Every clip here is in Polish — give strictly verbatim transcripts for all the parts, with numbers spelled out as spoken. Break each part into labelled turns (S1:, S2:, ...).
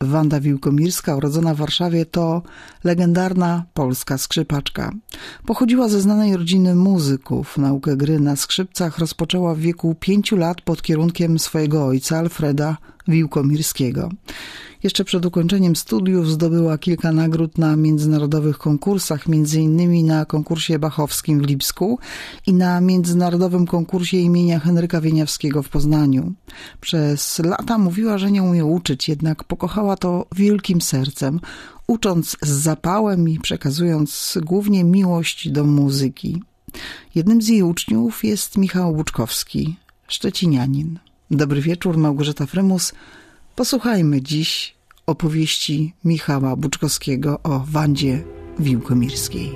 S1: Wanda Wiłkomirska, urodzona w Warszawie, to legendarna polska skrzypaczka. Pochodziła ze znanej rodziny muzyków. Naukę gry na skrzypcach rozpoczęła w wieku pięciu lat pod kierunkiem swojego ojca, Alfreda Wiłkomirskiego. Jeszcze przed ukończeniem studiów zdobyła kilka nagród na międzynarodowych konkursach, między innymi na konkursie bachowskim w Lipsku i na międzynarodowym konkursie imienia Henryka Wieniawskiego w Poznaniu. Przez lata mówiła, że nie umie uczyć, jednak pokochała to wielkim sercem, ucząc z zapałem i przekazując głównie miłość do muzyki. Jednym z jej uczniów jest Michał Buczkowski, szczecinianin. Dobry wieczór, Małgorzata Frymus. Posłuchajmy dziś opowieści Michała Buczkowskiego o Wandzie Wiłkomirskiej.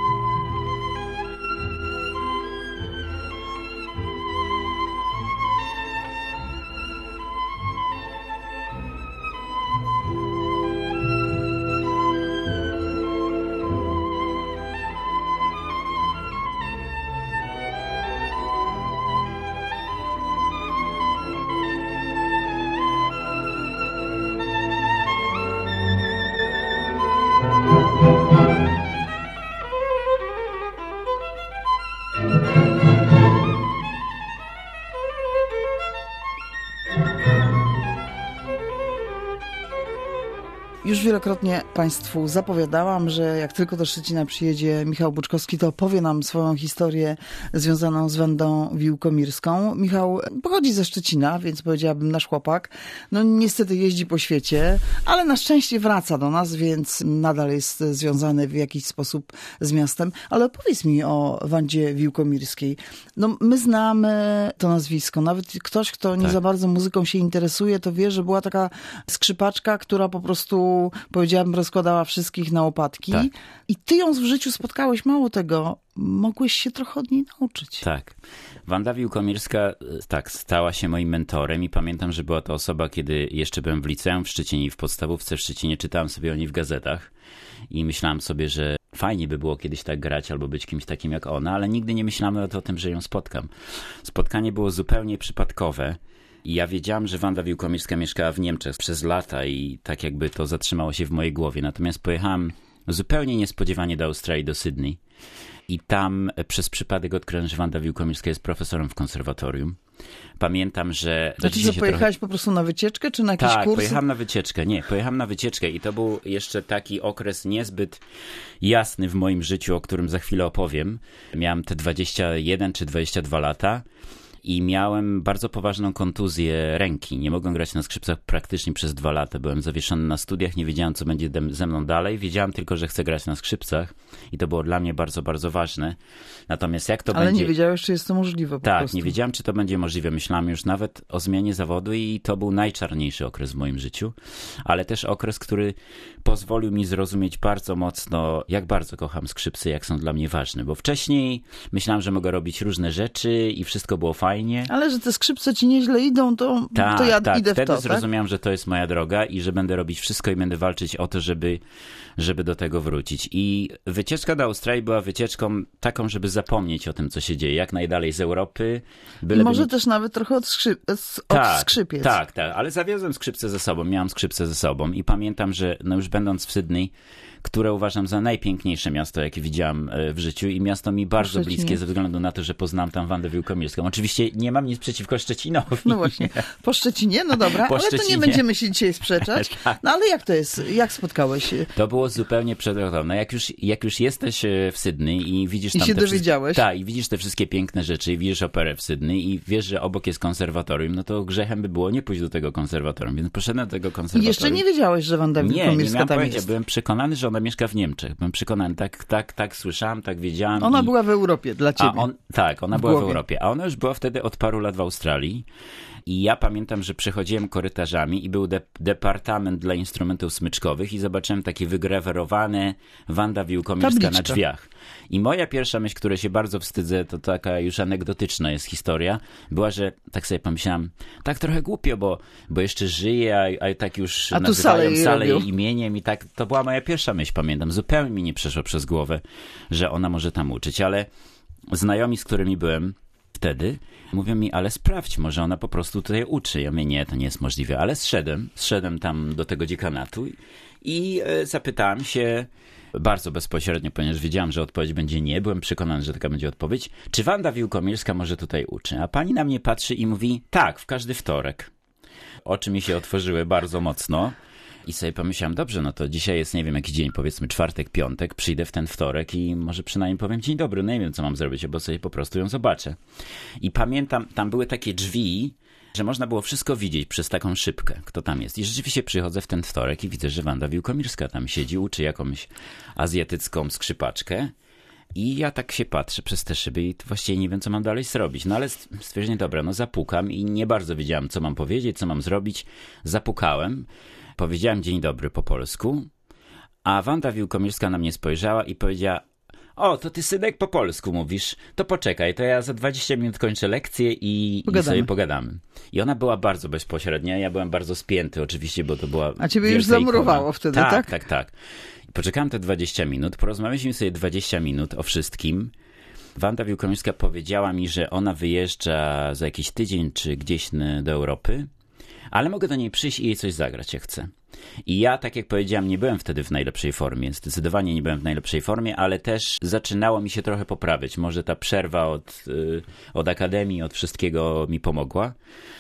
S1: Już wielokrotnie Państwu zapowiadałam, że jak tylko do Szczecina przyjedzie Michał Buczkowski, to opowie nam swoją historię związaną z Wandą Wiłkomirską. Michał pochodzi ze Szczecina, więc powiedziałabym nasz chłopak. No niestety jeździ po świecie, ale na szczęście wraca do nas, więc nadal jest związany w jakiś sposób z miastem. Ale opowiedz mi o Wandzie Wiłkomirskiej. No my znamy to nazwisko. Nawet ktoś, kto nie tak. za bardzo muzyką się interesuje, to wie, że była taka skrzypaczka, która po prostu powiedziałabym, rozkładała wszystkich na łopatki. Tak. I ty ją w życiu spotkałeś, mało tego, mogłeś się trochę od niej nauczyć.
S2: Tak. Wanda Wiłkomirska tak, stała się moim mentorem i pamiętam, że była to osoba, kiedy jeszcze byłem w liceum w Szczecinie i w podstawówce w Szczecinie, czytałem sobie o niej w gazetach i myślałem sobie, że fajnie by było kiedyś tak grać albo być kimś takim jak ona, ale nigdy nie myślałem nawet o tym, że ją spotkam. Spotkanie było zupełnie przypadkowe. I ja wiedziałam, że Wanda Wiłkomirska mieszkała w Niemczech przez lata i tak jakby to zatrzymało się w mojej głowie. Natomiast pojechałam zupełnie niespodziewanie do Australii, do Sydney. I tam przez przypadek odkryłem, że Wanda Wiłkomirska jest profesorem w konserwatorium. Pamiętam, że...
S1: Znaczy, że pojechałeś trochę... po prostu na wycieczkę, czy na jakiś
S2: tak,
S1: kurs?
S2: Tak, pojechałem na wycieczkę. Nie, pojechałem na wycieczkę i to był jeszcze taki okres niezbyt jasny w moim życiu, o którym za chwilę opowiem. Miałem te dwadzieścia jeden czy dwadzieścia dwa lata. I miałem bardzo poważną kontuzję ręki. Nie mogłem grać na skrzypcach praktycznie przez dwa lata. Byłem zawieszony na studiach, nie wiedziałem, co będzie ze mną dalej. Wiedziałem tylko, że chcę grać na skrzypcach i to było dla mnie bardzo, bardzo ważne. Natomiast jak to
S1: Ale
S2: będzie...
S1: nie wiedziałeś, czy jest to możliwe po
S2: Tak,
S1: prostu.
S2: nie wiedziałem, czy to będzie możliwe. Myślałem już nawet o zmianie zawodu i to był najczarniejszy okres w moim życiu. Ale też okres, który pozwolił mi zrozumieć bardzo mocno, jak bardzo kocham skrzypce, jak są dla mnie ważne. Bo wcześniej myślałem, że mogę robić różne rzeczy i wszystko było fajne. Fajnie.
S1: Ale że te skrzypce ci nieźle idą, to, tak, to ja
S2: tak.
S1: idę
S2: Wtedy
S1: w to.
S2: Wtedy zrozumiałem,
S1: tak?
S2: że to jest moja droga i że będę robić wszystko i będę walczyć o to, żeby, żeby do tego wrócić. I wycieczka do Australii była wycieczką taką, żeby zapomnieć o tym, co się dzieje, jak najdalej z Europy.
S1: I może mi... też nawet trochę od, skrzyp... od
S2: tak,
S1: skrzypiec.
S2: Tak, tak, ale zawiozłem skrzypce ze sobą, miałem skrzypce ze sobą i pamiętam, że no już będąc w Sydney, które uważam za najpiękniejsze miasto, jakie widziałam w życiu i miasto mi bardzo bliskie ze względu na to, że poznałam tam Wandę Wiłkomirską. Oczywiście nie mam nic przeciwko Szczecinowi.
S1: No właśnie, po Szczecinie, no dobra, po ale Szczecinie. To nie będziemy się dzisiaj sprzeczać. No ale jak to jest? Jak spotkałeś się?
S2: To było zupełnie przedrogowne. Jak już, jak już jesteś w Sydney i widzisz tam
S1: I się
S2: te
S1: dowiedziałeś.
S2: Wszystkie, tak, i widzisz te wszystkie piękne rzeczy i widzisz operę w Sydney i wiesz, że obok jest konserwatorium, no to grzechem by było nie pójść do tego konserwatorium, więc poszedłem do tego konserwatorium.
S1: I jeszcze nie wiedziałeś, że Wanda Wiłkomirska
S2: nie, nie miałem
S1: tam
S2: pojęcia.
S1: jest.
S2: Byłem przekonany, że ona mieszka w Niemczech. Byłem przekonany, tak, tak, tak słyszałem, tak wiedziałam.
S1: Ona
S2: i...
S1: była w Europie dla ciebie.
S2: A on, tak, ona
S1: w
S2: była
S1: głowie.
S2: w Europie, a ona już była wtedy od paru lat w Australii. I ja pamiętam, że przechodziłem korytarzami i był de- departament dla instrumentów smyczkowych i zobaczyłem takie wygrawerowane Wanda Wiłkomirska
S1: Tabliczka.
S2: na drzwiach. I moja pierwsza myśl, której się bardzo wstydzę, to taka już anegdotyczna jest historia, była, że tak sobie pomyślałam, tak trochę głupio, bo, bo jeszcze żyje, a, a tak już
S1: a
S2: nazywają
S1: salę,
S2: salę jej imieniem i tak, to była moja pierwsza myśl, pamiętam. Zupełnie mi nie przeszło przez głowę, że ona może tam uczyć, ale znajomi, z którymi byłem, wtedy. Mówią mi, ale sprawdź, może ona po prostu tutaj uczy. Ja mówię, nie, to nie jest możliwe, ale zszedłem, zszedłem tam do tego dziekanatu i zapytałem się bardzo bezpośrednio, ponieważ wiedziałam, że odpowiedź będzie nie, byłem przekonany, że taka będzie odpowiedź. Czy Wanda Wiłkomirska może tutaj uczy? A pani na mnie patrzy i mówi, tak, w każdy wtorek. Oczy mi się otworzyły bardzo mocno i sobie pomyślałem, dobrze, no to dzisiaj jest, nie wiem, jaki dzień, powiedzmy czwartek, piątek, przyjdę w ten wtorek i może przynajmniej powiem dzień dobry, no nie wiem, co mam zrobić, bo sobie po prostu ją zobaczę. I pamiętam, tam były takie drzwi, że można było wszystko widzieć przez taką szybkę, kto tam jest. I rzeczywiście przychodzę w ten wtorek i widzę, że Wanda Wiłkomirska tam siedzi, uczy jakąś azjatycką skrzypaczkę. I ja tak się patrzę przez te szyby i właściwie nie wiem, co mam dalej zrobić. No ale stwierdzenie, dobra, no zapukam i nie bardzo wiedziałem, co mam powiedzieć, co mam zrobić. Zapukałem, powiedziałem dzień dobry po polsku, a Wanda Wiłkomirska na mnie spojrzała i powiedziała, o, to ty, synek, po polsku mówisz, to poczekaj, to ja za dwadzieścia minut kończę lekcję i, i sobie pogadamy. I ona była bardzo bezpośrednia, ja byłem bardzo spięty oczywiście, bo to była
S1: A ciebie już zamurowało
S2: ikona.
S1: wtedy,
S2: tak?
S1: Tak,
S2: tak, tak. Poczekałem te dwadzieścia minut, porozmawialiśmy sobie dwadzieścia minut o wszystkim. Wanda Wiłkomirska powiedziała mi, że ona wyjeżdża za jakiś tydzień czy gdzieś do Europy, ale mogę do niej przyjść i jej coś zagrać, jak chcę. I ja, tak jak powiedziałem, nie byłem wtedy w najlepszej formie, zdecydowanie nie byłem w najlepszej formie, ale też zaczynało mi się trochę poprawiać. Może ta przerwa od, od akademii, od wszystkiego mi pomogła.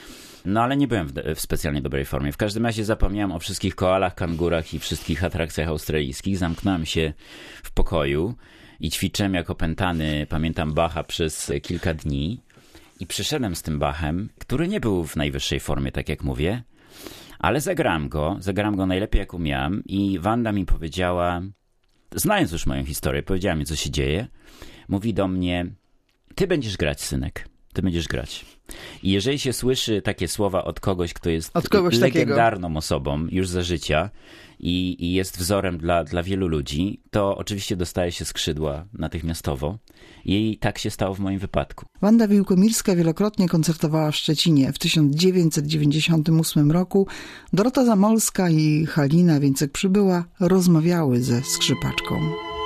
S2: No ale nie byłem w, w specjalnie dobrej formie. W każdym razie zapomniałem o wszystkich koalach, kangurach i wszystkich atrakcjach australijskich. Zamknąłem się w pokoju i ćwiczyłem jak opętany, pamiętam, Bacha przez kilka dni. I przyszedłem z tym Bachem, który nie był w najwyższej formie, tak jak mówię, ale zagrałem go, zagrałem go najlepiej jak umiałem i Wanda mi powiedziała, znając już moją historię, powiedziała mi, co się dzieje, mówi do mnie, ty będziesz grać, synek, ty będziesz grać. I jeżeli się słyszy takie słowa od kogoś, kto jest legendarną takiego. osobą już za życia i, i jest wzorem dla, dla wielu ludzi, to oczywiście dostaje się skrzydła natychmiastowo. I tak się stało w moim wypadku.
S1: Wanda Wiłkomirska wielokrotnie koncertowała w Szczecinie. W tysiąc dziewięćset dziewięćdziesiątym ósmym roku Dorota Zamolska i Halina Więcek-Przybyła rozmawiały ze skrzypaczką.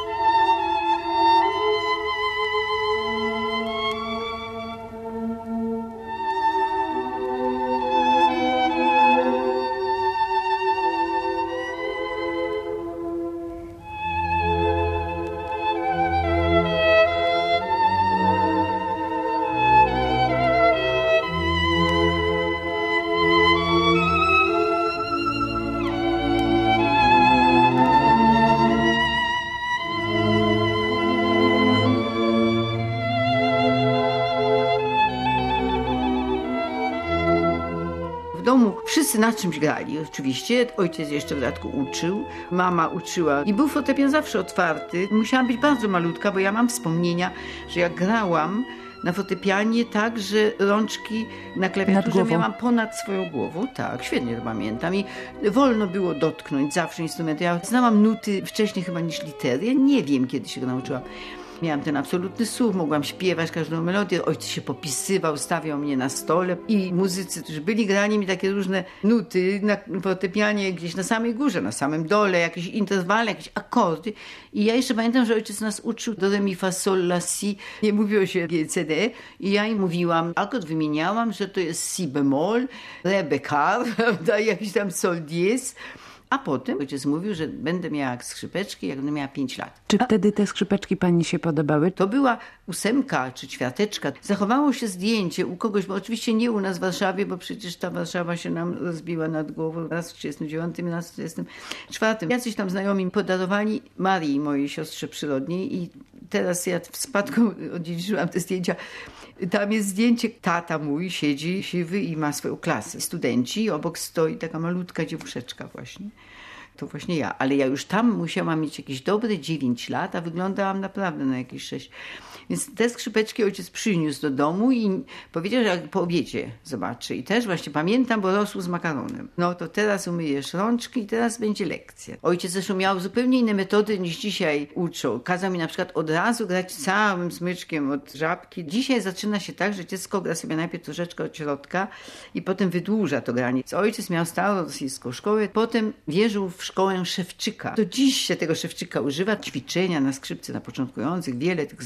S3: W domu wszyscy na czymś grali oczywiście. Ojciec jeszcze w dodatku uczył, mama uczyła i był fortepian zawsze otwarty. Musiałam być bardzo malutka, bo ja mam wspomnienia, że jak grałam na fortepianie tak, że rączki na klawiaturze miałam ponad swoją głową. Tak, świetnie to pamiętam. I wolno było dotknąć zawsze instrumenty. Ja znałam nuty wcześniej chyba niż litery. Ja nie wiem, kiedy się go nauczyłam. Miałam ten absolutny słuch, mogłam śpiewać każdą melodię. Ojciec się popisywał, stawiał mnie na stole i muzycy, którzy byli, grali mi takie różne nuty na fortepianie gdzieś na samej górze, na samym dole, jakieś interwale, jakieś akordy. I ja jeszcze pamiętam, że ojciec nas uczył do re mi fa sol la si. Nie mówiło się G C D. I ja im mówiłam, akord wymieniałam, że to jest si bemol, re bekar, prawda, jakiś tam sol diez. A potem ojciec mówił, że będę miała skrzypeczki, jak będę miała pięć lat.
S4: Czy wtedy te skrzypeczki pani się podobały?
S3: To była ósemka czy ćwiarteczka. Zachowało się zdjęcie u kogoś, bo oczywiście nie u nas w Warszawie, bo przecież ta Warszawa się nam rozbiła nad głową. Raz w trzydziestym dziewiątym, raz w trzydziestym czwartym. Jacyś tam znajomi podarowali Marii, mojej siostrze przyrodniej, i teraz ja w spadku odziedziczyłam te zdjęcia. Tam jest zdjęcie, tata mój siedzi siwy i ma swoją klasę. Studenci, obok stoi taka malutka dziewuszeczka właśnie. To właśnie ja, ale ja już tam musiałam mieć jakieś dobre dziewięć lat, a wyglądałam naprawdę na jakieś sześć. Więc te skrzypeczki ojciec przyniósł do domu i powiedział, że jak po obiedzie zobaczy. I też właśnie pamiętam, bo rosł z makaronem. No to teraz umyjesz rączki i teraz będzie lekcja. Ojciec zresztą miał zupełnie inne metody niż dzisiaj uczą. Kazał mi na przykład od razu grać całym smyczkiem od żabki. Dzisiaj zaczyna się tak, że dziecko gra sobie najpierw troszeczkę od środka i potem wydłuża to granie. Ojciec miał starą rosyjską szkołę, potem wierzył w szkołę Szewczyka. Do dziś się tego Szewczyka używa. Ćwiczenia na skrzypce na początkujących, wiele tych zeszytów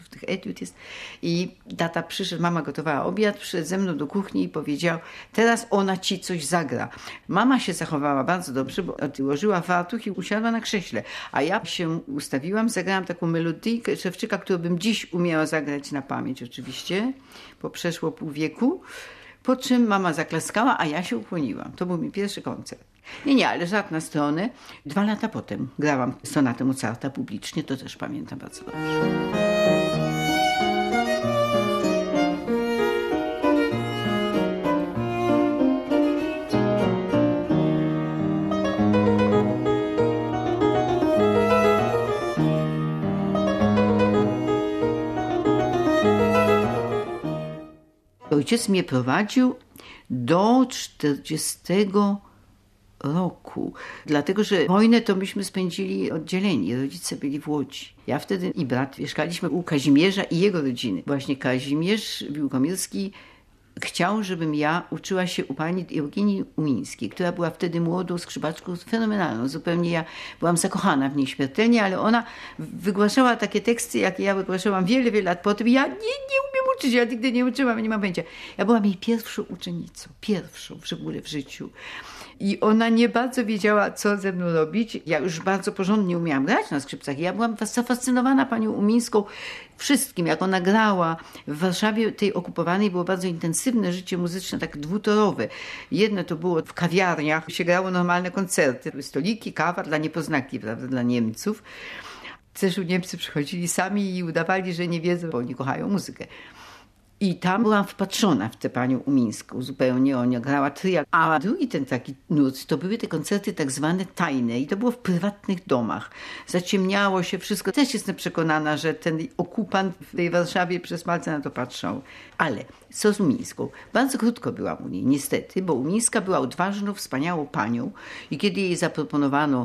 S3: tych etiud jest. I tata przyszedł, mama gotowała obiad, przyszedł ze mną do kuchni i powiedział, teraz ona ci coś zagra. Mama się zachowała bardzo dobrze, bo odłożyła fartuch i usiadła na krześle. A ja się ustawiłam, zagrałam taką melodyjkę Szewczyka, którą bym dziś umiała zagrać na pamięć oczywiście, bo przeszło pół wieku. Po czym mama zaklaskała, a ja się ukłoniłam. To był mój pierwszy koncert. Nie, nie, ale żart na stronę. Dwa lata potem grałam sonatę Mozarta publicznie, to też pamiętam bardzo dobrze. Ojciec mnie prowadził do czterdziestego roku, dlatego że wojnę to myśmy spędzili oddzieleni, rodzice byli w Łodzi. Ja wtedy i brat mieszkaliśmy u Kazimierza i jego rodziny. Właśnie Kazimierz Wiłkomirski chciał, żebym ja uczyła się u pani Eugenii Umińskiej, która była wtedy młodą skrzypaczką fenomenalną. Zupełnie ja byłam zakochana w niej śmiertelnie, ale ona wygłaszała takie teksty, jak ja wygłaszałam wiele, wiele lat potem. Ja nie, nie umiem uczyć, ja nigdy nie uczyłam, nie mam pojęcia. Ja byłam jej pierwszą uczennicą, pierwszą w ogóle w życiu. I ona nie bardzo wiedziała, co ze mną robić. Ja już bardzo porządnie umiałam grać na skrzypcach. Ja byłam zafascynowana panią Umińską wszystkim, jak ona grała. W Warszawie tej okupowanej było bardzo intensywne życie muzyczne, tak dwutorowe. Jedno to było w kawiarniach, się grało normalne koncerty. Stoliki, kawa dla niepoznaki, prawda, dla Niemców. Zresztą Niemcy przychodzili sami i udawali, że nie wiedzą, bo oni kochają muzykę. I tam byłam wpatrzona w tę panią Umińską zupełnie. Ona grała tryja. A drugi ten taki nurt to były te koncerty tak zwane tajne i to było w prywatnych domach. Zaciemniało się wszystko. Też jestem przekonana, że ten okupant w tej Warszawie przez palce na to patrzał. Ale co z Umińską? Bardzo krótko byłam u niej, niestety, bo Umińska była odważną, wspaniałą panią i kiedy jej zaproponowano,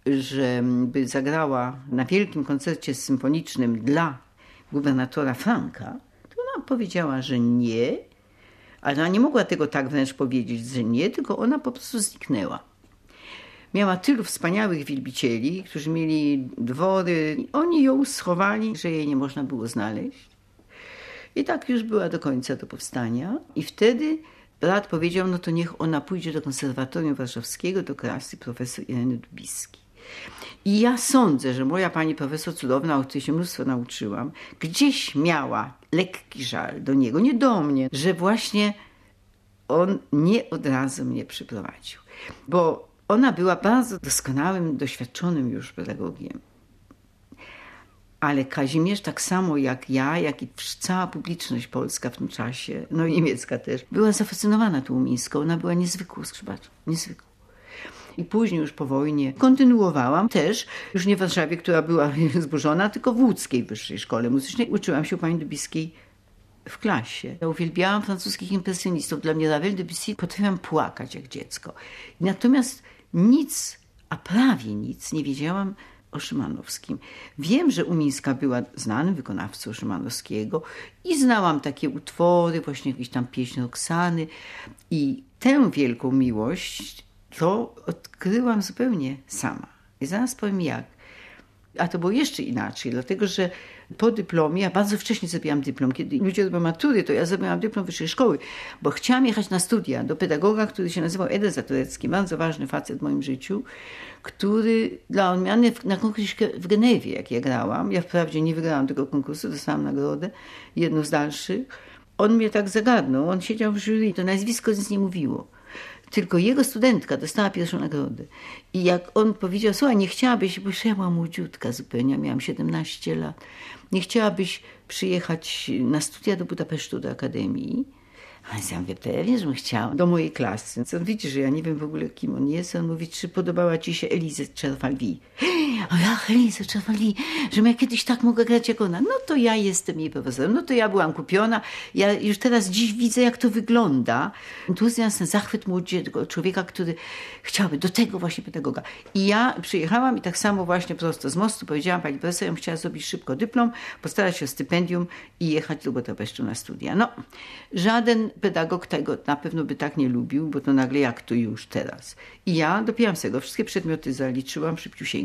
S3: żeby zagrała na wielkim koncercie symfonicznym dla gubernatora Franka, powiedziała, że nie, ale ona nie mogła tego tak wręcz powiedzieć, że nie, tylko ona po prostu zniknęła. Miała tylu wspaniałych wielbicieli, którzy mieli dwory. Oni ją schowali, że jej nie można było znaleźć. I tak już była do końca do powstania. I wtedy brat powiedział, no to niech ona pójdzie do konserwatorium warszawskiego, do klasy profesor Ireny Dubiskiej. I ja sądzę, że moja pani profesor cudowna, o której się mnóstwo nauczyłam, gdzieś miała lekki żal do niego, nie do mnie, że właśnie on nie od razu mnie przyprowadził. Bo ona była bardzo doskonałym, doświadczonym już pedagogiem. Ale Kazimierz tak samo jak ja, jak i cała publiczność polska w tym czasie, no i niemiecka też, była zafascynowana tą Umińską. Ona była niezwykłą skrzypaczką, niezwykłą. I później już po wojnie kontynuowałam też, już nie w Warszawie, która była zburzona, tylko w łódzkiej Wyższej Szkole Muzycznej. Uczyłam się u pani Dubiskiej w klasie. Ja uwielbiałam francuskich impresjonistów. Dla mnie Ravel, Debussy potrafiłam płakać jak dziecko. Natomiast nic, a prawie nic nie wiedziałam o Szymanowskim. Wiem, że Umińska była znanym wykonawcą Szymanowskiego i znałam takie utwory, właśnie jakieś tam pieśń Roxany. I tę wielką miłość to odkryłam zupełnie sama. I zaraz powiem jak. A to było jeszcze inaczej, dlatego że po dyplomie, ja bardzo wcześnie zrobiłam dyplom, kiedy ludzie robią matury, to ja zrobiłam dyplom wyższej szkoły, bo chciałam jechać na studia do pedagoga, który się nazywał Eder Zaturecki, bardzo ważny facet w moim życiu, który dla odmiany na konkursie w Genewie, jak ja grałam, ja wprawdzie nie wygrałam tego konkursu, dostałam nagrodę, jedną z dalszych, on mnie tak zagadnął, on siedział w jury, to nazwisko nic nie mówiło. Tylko jego studentka dostała pierwszą nagrodę. I jak on powiedział, słuchaj, nie chciałabyś, bo ja byłam młodziutka zupełnie, miałam siedemnaście lat, nie chciałabyś przyjechać na studia do Budapesztu, do Akademii? A ja mówię, pewnie, żebym chciała. Do mojej klasy. On widzi, że ja nie wiem w ogóle, kim on jest. On mówi, czy podobała ci się Elize Czerwalwi? A ja, Elize Czerwalwi, żebym ja kiedyś tak mogła grać jak ona. No to ja jestem jej profesorem. No to ja byłam kupiona. Ja już teraz dziś widzę, jak to wygląda. Entuzjazm, zachwyt młodego człowieka, który chciałby do tego właśnie pedagoga. I ja przyjechałam i tak samo właśnie prosto z mostu powiedziałam pani profesor, ja bym chciała zrobić szybko dyplom, postarać się o stypendium i jechać do Budapesztu na studia. No, żaden pedagog tego na pewno by tak nie lubił, bo to nagle jak to już teraz. I ja dopiłam z tego, wszystkie przedmioty zaliczyłam szybciusieńko,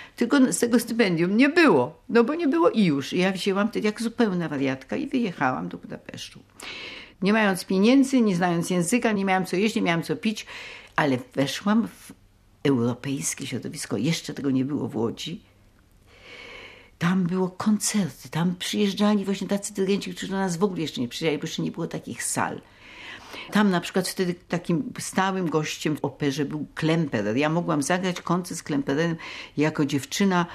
S3: tylko z tego stypendium nie było, no bo nie było i już. I ja wzięłam wtedy jak zupełna wariatka i wyjechałam do Budapesztu. Nie mając pieniędzy, nie znając języka, nie miałam co jeść, nie miałam co pić, ale weszłam w europejskie środowisko. Jeszcze tego nie było w Łodzi. Tam było koncerty, tam przyjeżdżali właśnie tacy dyrygenci, którzy do nas w ogóle jeszcze nie przyjeżdżali, bo jeszcze nie było takich sal. Tam na przykład wtedy takim stałym gościem w operze był Klemperer. Ja mogłam zagrać koncert z Klempererem jako dziewczyna,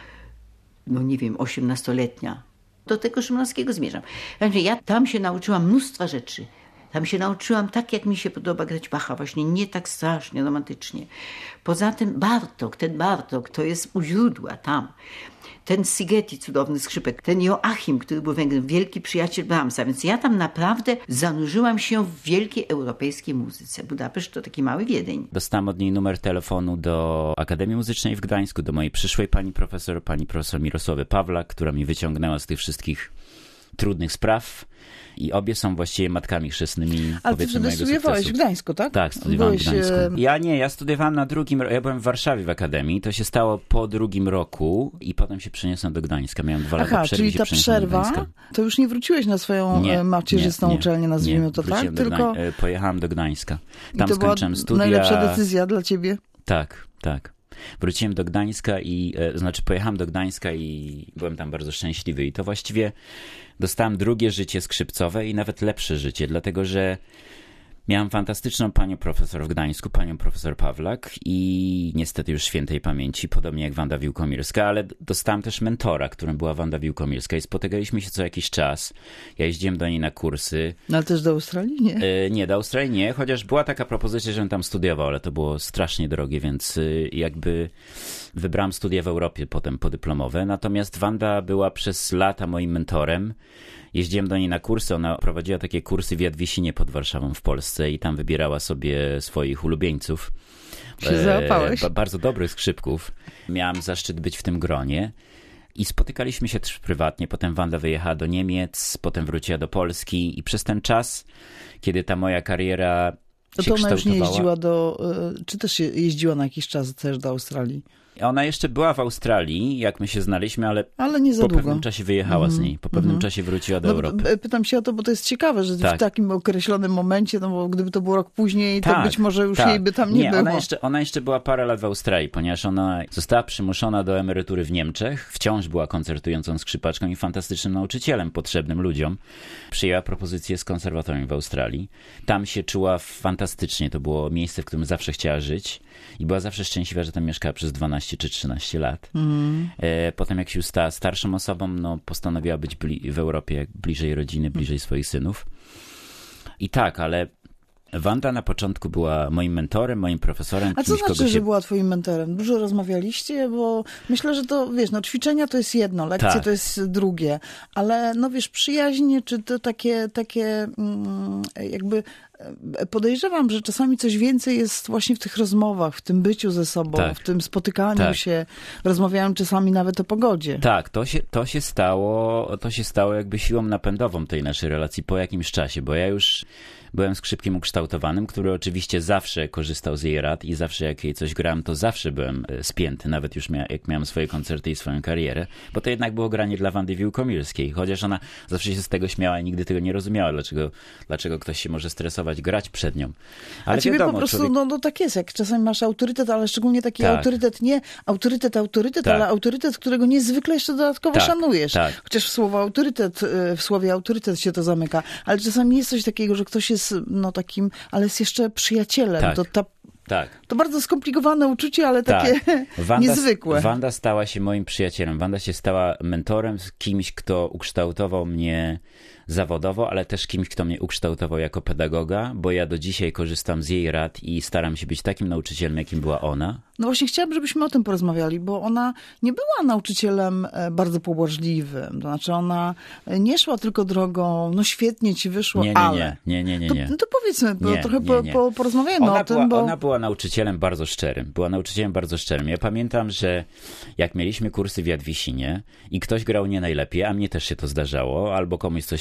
S3: no nie wiem, osiemnastoletnia. Do tego Szymanowskiego zmierzam. Ja tam się nauczyłam mnóstwa rzeczy. Tam się nauczyłam tak, jak mi się podoba grać Bacha, właśnie nie tak strasznie romantycznie. Poza tym Bartók, ten Bartók, to jest u źródła tam. Ten Szigeti, cudowny skrzypek, ten Joachim, który był Węgrem, wielki przyjaciel Brahmsa. Więc ja tam naprawdę zanurzyłam się w wielkiej europejskiej muzyce. Budapeszt to taki mały Wiedeń.
S2: Dostałam od niej numer telefonu do Akademii Muzycznej w Gdańsku, do mojej przyszłej pani profesor, pani profesor Mirosławy Pawlak, która mi wyciągnęła z tych wszystkich trudnych spraw. I obie są właściwie matkami chrzestnymi.
S1: Ale ty wtedy studiowałeś sukcesu. w Gdańsku, tak?
S2: Tak, studiowałem
S1: Byłeś...
S2: w Gdańsku. Ja nie, ja studiowałem na drugim roku. Ja byłem w Warszawie w akademii. To się stało po drugim roku i potem się przeniosłem do Gdańska. Miałem dwa
S1: Aha,
S2: lata przerwy.
S1: Czyli ta przerwa, to już nie wróciłeś na swoją nie, macierzystą nie, nie, uczelnię, nazwijmy
S2: nie,
S1: to tak? Tylko
S2: Gdań... Pojechałem do Gdańska. Tam
S1: I to
S2: skończyłem
S1: była
S2: studia.
S1: Najlepsza decyzja dla ciebie?
S2: Tak, tak. Wróciłem do Gdańska i, e, znaczy pojechałem do Gdańska i byłem tam bardzo szczęśliwy. I to właściwie dostałem drugie życie skrzypcowe i nawet lepsze życie, dlatego że miałem fantastyczną panią profesor w Gdańsku, panią profesor Pawlak i niestety już świętej pamięci, podobnie jak Wanda Wiłkomirska, ale dostałem też mentora, którym była Wanda Wiłkomirska i spotykaliśmy się co jakiś czas. Ja jeździłem do niej na kursy.
S1: No ale też do Australii nie?
S2: E, nie, do Australii nie, chociaż była taka propozycja, żebym tam studiował, ale to było strasznie drogie, więc y, jakby wybrałem studia w Europie potem podyplomowe. Natomiast Wanda była przez lata moim mentorem. Jeździłem do niej na kursy, ona prowadziła takie kursy w Jadwisinie pod Warszawą w Polsce i tam wybierała sobie swoich ulubieńców.
S1: Się załapałeś.
S2: E, bardzo dobrych skrzypków. Miałem zaszczyt być w tym gronie i spotykaliśmy się też prywatnie. Potem Wanda wyjechała do Niemiec, potem wróciła do Polski i przez ten czas, kiedy ta moja kariera
S1: to
S2: się
S1: to ona już nie
S2: kształtowała...
S1: jeździła do... Czy też jeździła na jakiś czas też do Australii?
S2: Ona jeszcze była w Australii, jak my się znaliśmy, ale,
S1: ale nie za
S2: po
S1: długo.
S2: pewnym czasie wyjechała mm-hmm. z niej. Po pewnym mm-hmm. czasie wróciła do
S1: no,
S2: Europy.
S1: Pytam się o to, bo to jest ciekawe, że
S2: tak.
S1: w takim określonym momencie, no bo gdyby to było rok później,
S2: tak,
S1: to być może już
S2: tak.
S1: jej by tam nie,
S2: nie
S1: było.
S2: Ona jeszcze, ona jeszcze była parę lat w Australii, ponieważ ona została przymuszona do emerytury w Niemczech. Wciąż była koncertującą skrzypaczką i fantastycznym nauczycielem, potrzebnym ludziom. Przyjęła propozycję z konserwatorium w Australii. Tam się czuła fantastycznie. To było miejsce, w którym zawsze chciała żyć. I była zawsze szczęśliwa, że tam mieszkała przez dwanaście czy trzynaście lat. Mm. E, potem jak się już stała starszą osobą, no postanowiła być bli- w Europie bliżej rodziny, bliżej swoich synów. I tak, ale Wanda na początku była moim mentorem, moim profesorem.
S1: A co
S2: kimś,
S1: znaczy,
S2: kogo się...
S1: że była twoim mentorem? Dużo rozmawialiście? Bo myślę, że to, wiesz, no ćwiczenia to jest jedno, lekcje
S2: tak.
S1: to jest drugie. Ale, no wiesz, przyjaźnie, czy to takie, takie mm, jakby... Podejrzewam, że czasami coś więcej jest właśnie w tych rozmowach, w tym byciu ze sobą, tak. w tym spotykaniu tak. się. Rozmawiałem czasami nawet o pogodzie.
S2: Tak, to się, to się stało, to się stało jakby siłą napędową tej naszej relacji po jakimś czasie, bo ja już byłem skrzypkiem ukształtowanym, który oczywiście zawsze korzystał z jej rad i zawsze jak jej coś grałem, to zawsze byłem spięty, nawet już mia- jak miałem swoje koncerty i swoją karierę, bo to jednak było granie dla Wandy Wiłkomirskiej, chociaż ona zawsze się z tego śmiała i nigdy tego nie rozumiała, dlaczego, dlaczego ktoś się może stresować, grać przed nią. Ale
S1: A ciebie
S2: wiadomo,
S1: po prostu,
S2: człowiek...
S1: no, no tak jest, jak czasami masz autorytet, ale szczególnie taki tak. autorytet, nie autorytet, autorytet,
S2: tak.
S1: ale autorytet, którego niezwykle jeszcze dodatkowo
S2: tak.
S1: szanujesz.
S2: Tak.
S1: Chociaż w słowo autorytet, w słowie autorytet się to zamyka, ale czasami jest coś takiego, że ktoś jest no takim, ale jest jeszcze przyjacielem.
S2: Tak.
S1: To, ta,
S2: tak.
S1: to bardzo skomplikowane uczucie, ale takie
S2: tak. Wanda,
S1: niezwykłe.
S2: Wanda stała się moim przyjacielem. Wanda się stała mentorem, kimś, kto ukształtował mnie zawodowo, ale też kimś, kto mnie ukształtował jako pedagoga, bo ja do dzisiaj korzystam z jej rad i staram się być takim nauczycielem, jakim była ona.
S1: No właśnie chciałabym, żebyśmy o tym porozmawiali, bo ona nie była nauczycielem bardzo pobłażliwym. To znaczy ona nie szła tylko drogą, no świetnie ci wyszło,
S2: nie, nie,
S1: ale...
S2: Nie, nie, nie, nie.
S1: To, to powiedzmy, bo
S2: nie,
S1: trochę
S2: nie,
S1: po,
S2: nie.
S1: Po, porozmawiajmy
S2: ona
S1: o tym,
S2: była,
S1: bo...
S2: Ona była nauczycielem bardzo szczerym. Była nauczycielem bardzo szczerym. Ja pamiętam, że jak mieliśmy kursy w Jadwisinie i ktoś grał nie najlepiej, a mnie też się to zdarzało, albo komuś coś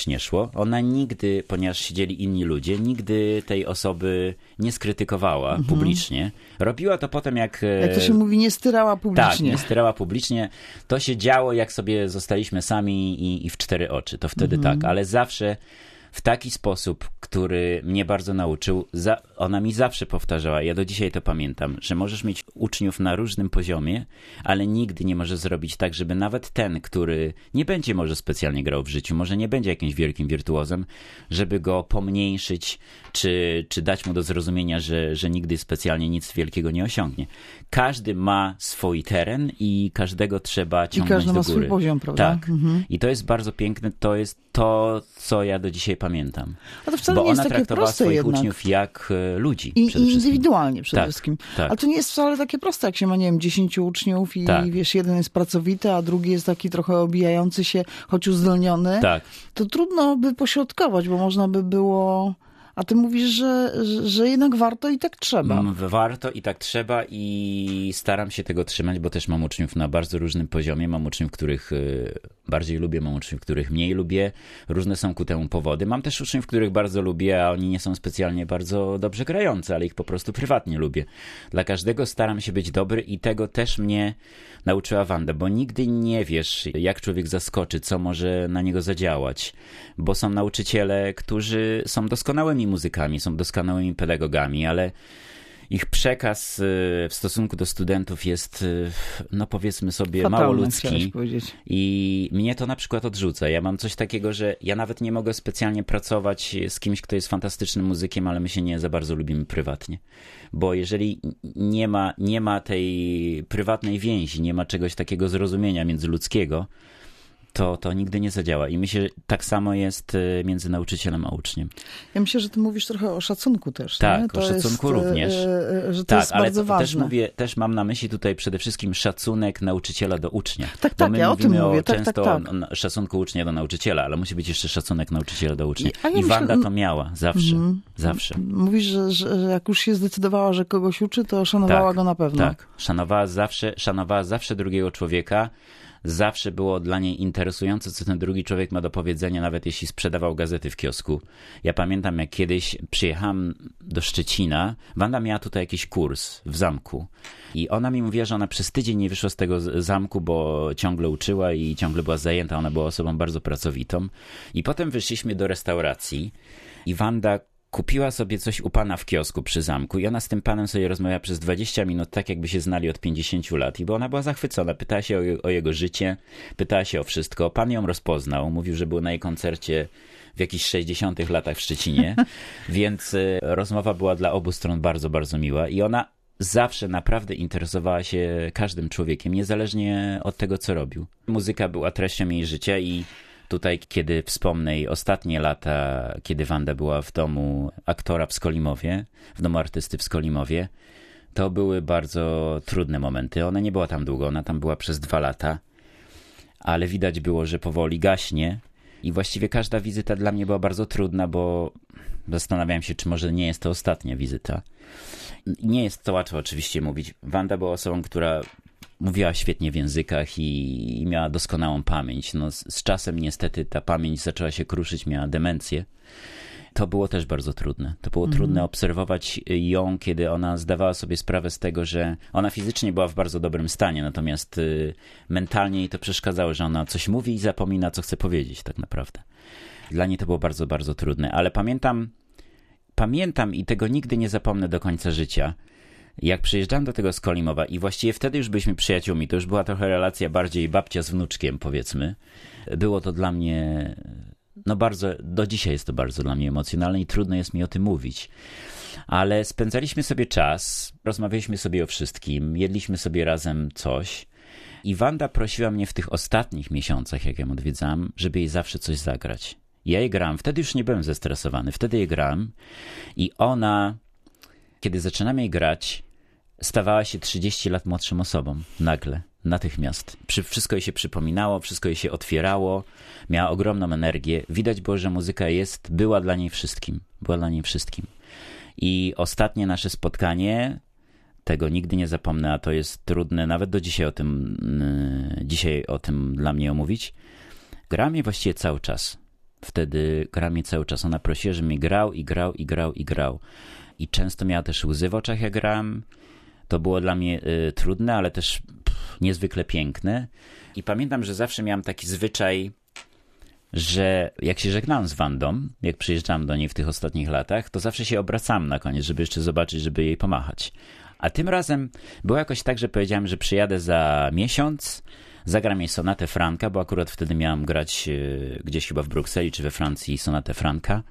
S2: nie szło. Ona nigdy, ponieważ siedzieli inni ludzie, nigdy tej osoby nie skrytykowała mhm. publicznie. Robiła to potem jak...
S1: Jak to się mówi, nie styrała publicznie.
S2: Tak, nie styrała publicznie. To się działo, jak sobie zostaliśmy sami i, i w cztery oczy. To wtedy mhm. tak, ale zawsze w taki sposób, który mnie bardzo nauczył. Za, ona mi zawsze powtarzała, ja do dzisiaj to pamiętam, że możesz mieć uczniów na różnym poziomie, ale nigdy nie możesz zrobić tak, żeby nawet ten, który nie będzie może specjalnie grał w życiu, może nie będzie jakimś wielkim wirtuozem, żeby go pomniejszyć, czy, czy dać mu do zrozumienia, że, że nigdy specjalnie nic wielkiego nie osiągnie. Każdy ma swój teren i każdego trzeba ciągnąć do góry. I każdy ma swój
S1: poziom, prawda?
S2: Tak. Mhm. I to jest bardzo piękne, to jest to, co ja do dzisiaj pamiętam.
S1: A to wcale
S2: Bo
S1: nie jest
S2: ona
S1: takie
S2: traktowała
S1: proste
S2: swoich
S1: jednak.
S2: uczniów jak ludzi.
S1: I, i indywidualnie przede
S2: tak,
S1: wszystkim.
S2: Tak.
S1: Ale to nie jest wcale takie proste, jak się ma, nie wiem, dziesięciu uczniów i
S2: tak.
S1: wiesz, jeden jest pracowity, a drugi jest taki trochę obijający się, choć uzdolniony.
S2: Tak.
S1: To trudno by pośrodkować, bo można by było... A ty mówisz, że, że jednak warto i tak trzeba.
S2: Warto i tak trzeba i staram się tego trzymać, bo też mam uczniów na bardzo różnym poziomie. Mam uczniów, których bardziej lubię, mam uczniów, których mniej lubię. Różne są ku temu powody. Mam też uczniów, których bardzo lubię, a oni nie są specjalnie bardzo dobrze grający, ale ich po prostu prywatnie lubię. Dla każdego staram się być dobry i tego też mnie nauczyła Wanda, bo nigdy nie wiesz, jak człowiek zaskoczy, co może na niego zadziałać. Bo są nauczyciele, którzy są doskonałymi muzykami, są doskonałymi pedagogami, ale ich przekaz w stosunku do studentów jest, no powiedzmy sobie,
S1: fatalny,
S2: mało ludzki. I mnie to na przykład odrzuca. Ja mam coś takiego, że ja nawet nie mogę specjalnie pracować z kimś, kto jest fantastycznym muzykiem, ale my się nie za bardzo lubimy prywatnie. Bo jeżeli nie ma, nie ma tej prywatnej więzi, nie ma czegoś takiego zrozumienia międzyludzkiego, to, to nigdy nie zadziała. I myślę, że tak samo jest między nauczycielem a uczniem.
S1: Ja myślę, że ty mówisz trochę o szacunku też.
S2: Tak,
S1: nie? To
S2: o szacunku
S1: jest,
S2: również.
S1: Że to
S2: tak,
S1: jest
S2: ale
S1: bardzo
S2: to,
S1: ważne.
S2: też mówię, też mam na myśli tutaj przede wszystkim szacunek nauczyciela do ucznia.
S1: Tak, tak,
S2: my
S1: ja o tym mówię.
S2: O,
S1: tak,
S2: często
S1: tak, tak.
S2: o szacunku ucznia do nauczyciela, ale musi być jeszcze szacunek nauczyciela do ucznia.
S1: I, ja
S2: I Wanda
S1: myślę,
S2: to miała zawsze. Mm, zawsze.
S1: Mówisz, że, że jak już się zdecydowała, że kogoś uczy, to szanowała
S2: tak,
S1: go na pewno.
S2: Tak, szanowała zawsze, szanowała zawsze drugiego człowieka. Zawsze było dla niej interesujące, co ten drugi człowiek ma do powiedzenia, nawet jeśli sprzedawał gazety w kiosku. Ja pamiętam, jak kiedyś przyjechałem do Szczecina, Wanda miała tutaj jakiś kurs w zamku i ona mi mówiła, że ona przez tydzień nie wyszła z tego zamku, bo ciągle uczyła i ciągle była zajęta, ona była osobą bardzo pracowitą. I potem wyszliśmy do restauracji i Wanda kupiła sobie coś u pana w kiosku przy zamku i ona z tym panem sobie rozmawiała przez dwadzieścia minut, tak jakby się znali od pięćdziesięciu lat. I bo ona była zachwycona, pytała się o, o jego życie, pytała się o wszystko. Pan ją rozpoznał, mówił, że był na jej koncercie w jakichś sześćdziesiątych latach w Szczecinie, więc y, rozmowa była dla obu stron bardzo, bardzo miła i ona zawsze naprawdę interesowała się każdym człowiekiem, niezależnie od tego, co robił. Muzyka była treścią jej życia i tutaj, kiedy wspomnę jej ostatnie lata, kiedy Wanda była w domu aktora w Skolimowie, w domu artysty w Skolimowie, to były bardzo trudne momenty. Ona nie była tam długo, ona tam była przez dwa lata, ale widać było, że powoli gaśnie i właściwie każda wizyta dla mnie była bardzo trudna, bo zastanawiałem się, czy może nie jest to ostatnia wizyta. Nie jest to łatwo oczywiście mówić. Wanda była osobą, która mówiła świetnie w językach i, i miała doskonałą pamięć. No, z, z czasem niestety ta pamięć zaczęła się kruszyć, miała demencję. To było też bardzo trudne. To było mm. trudne obserwować ją, kiedy ona zdawała sobie sprawę z tego, że ona fizycznie była w bardzo dobrym stanie, natomiast y, mentalnie jej to przeszkadzało, że ona coś mówi i zapomina, co chce powiedzieć tak naprawdę. Dla niej to było bardzo, bardzo trudne. Ale pamiętam, pamiętam i tego nigdy nie zapomnę do końca życia, jak przyjeżdżałem do tego Skolimowa i właściwie wtedy już byliśmy przyjaciółmi, to już była trochę relacja bardziej babcia z wnuczkiem, powiedzmy. Było to dla mnie, no bardzo, do dzisiaj jest to bardzo dla mnie emocjonalne i trudno jest mi o tym mówić. Ale spędzaliśmy sobie czas, rozmawialiśmy sobie o wszystkim, jedliśmy sobie razem coś i Wanda prosiła mnie w tych ostatnich miesiącach, jak ją odwiedzałem, żeby jej zawsze coś zagrać. Ja jej grałem, wtedy już nie byłem zestresowany, wtedy jej grałem i ona, kiedy zaczynam jej grać, stawała się trzydzieści lat młodszą osobą. Nagle, natychmiast. Wszystko jej się przypominało, wszystko jej się otwierało. Miała ogromną energię. Widać było, że muzyka jest, była dla niej wszystkim. Była dla niej wszystkim. I ostatnie nasze spotkanie, tego nigdy nie zapomnę, a to jest trudne nawet do dzisiaj o tym, yy, dzisiaj o tym dla mnie omówić. Grałem jej właściwie cały czas. wtedy gra mi cały czas. Ona prosiła, żebym mi grał i grał i grał i grał. I często miała też łzy w oczach, jak grałem. To było dla mnie y, trudne, ale też pff, niezwykle piękne. I pamiętam, że zawsze miałem taki zwyczaj, że jak się żegnałem z Wandą, jak przyjeżdżałem do niej w tych ostatnich latach, to zawsze się obracałem na koniec, żeby jeszcze zobaczyć, żeby jej pomachać. A tym razem było jakoś tak, że powiedziałem, że przyjadę za miesiąc, zagram jej sonatę Franka, bo akurat wtedy miałem grać y, gdzieś chyba w Brukseli czy we Francji sonatę Franka.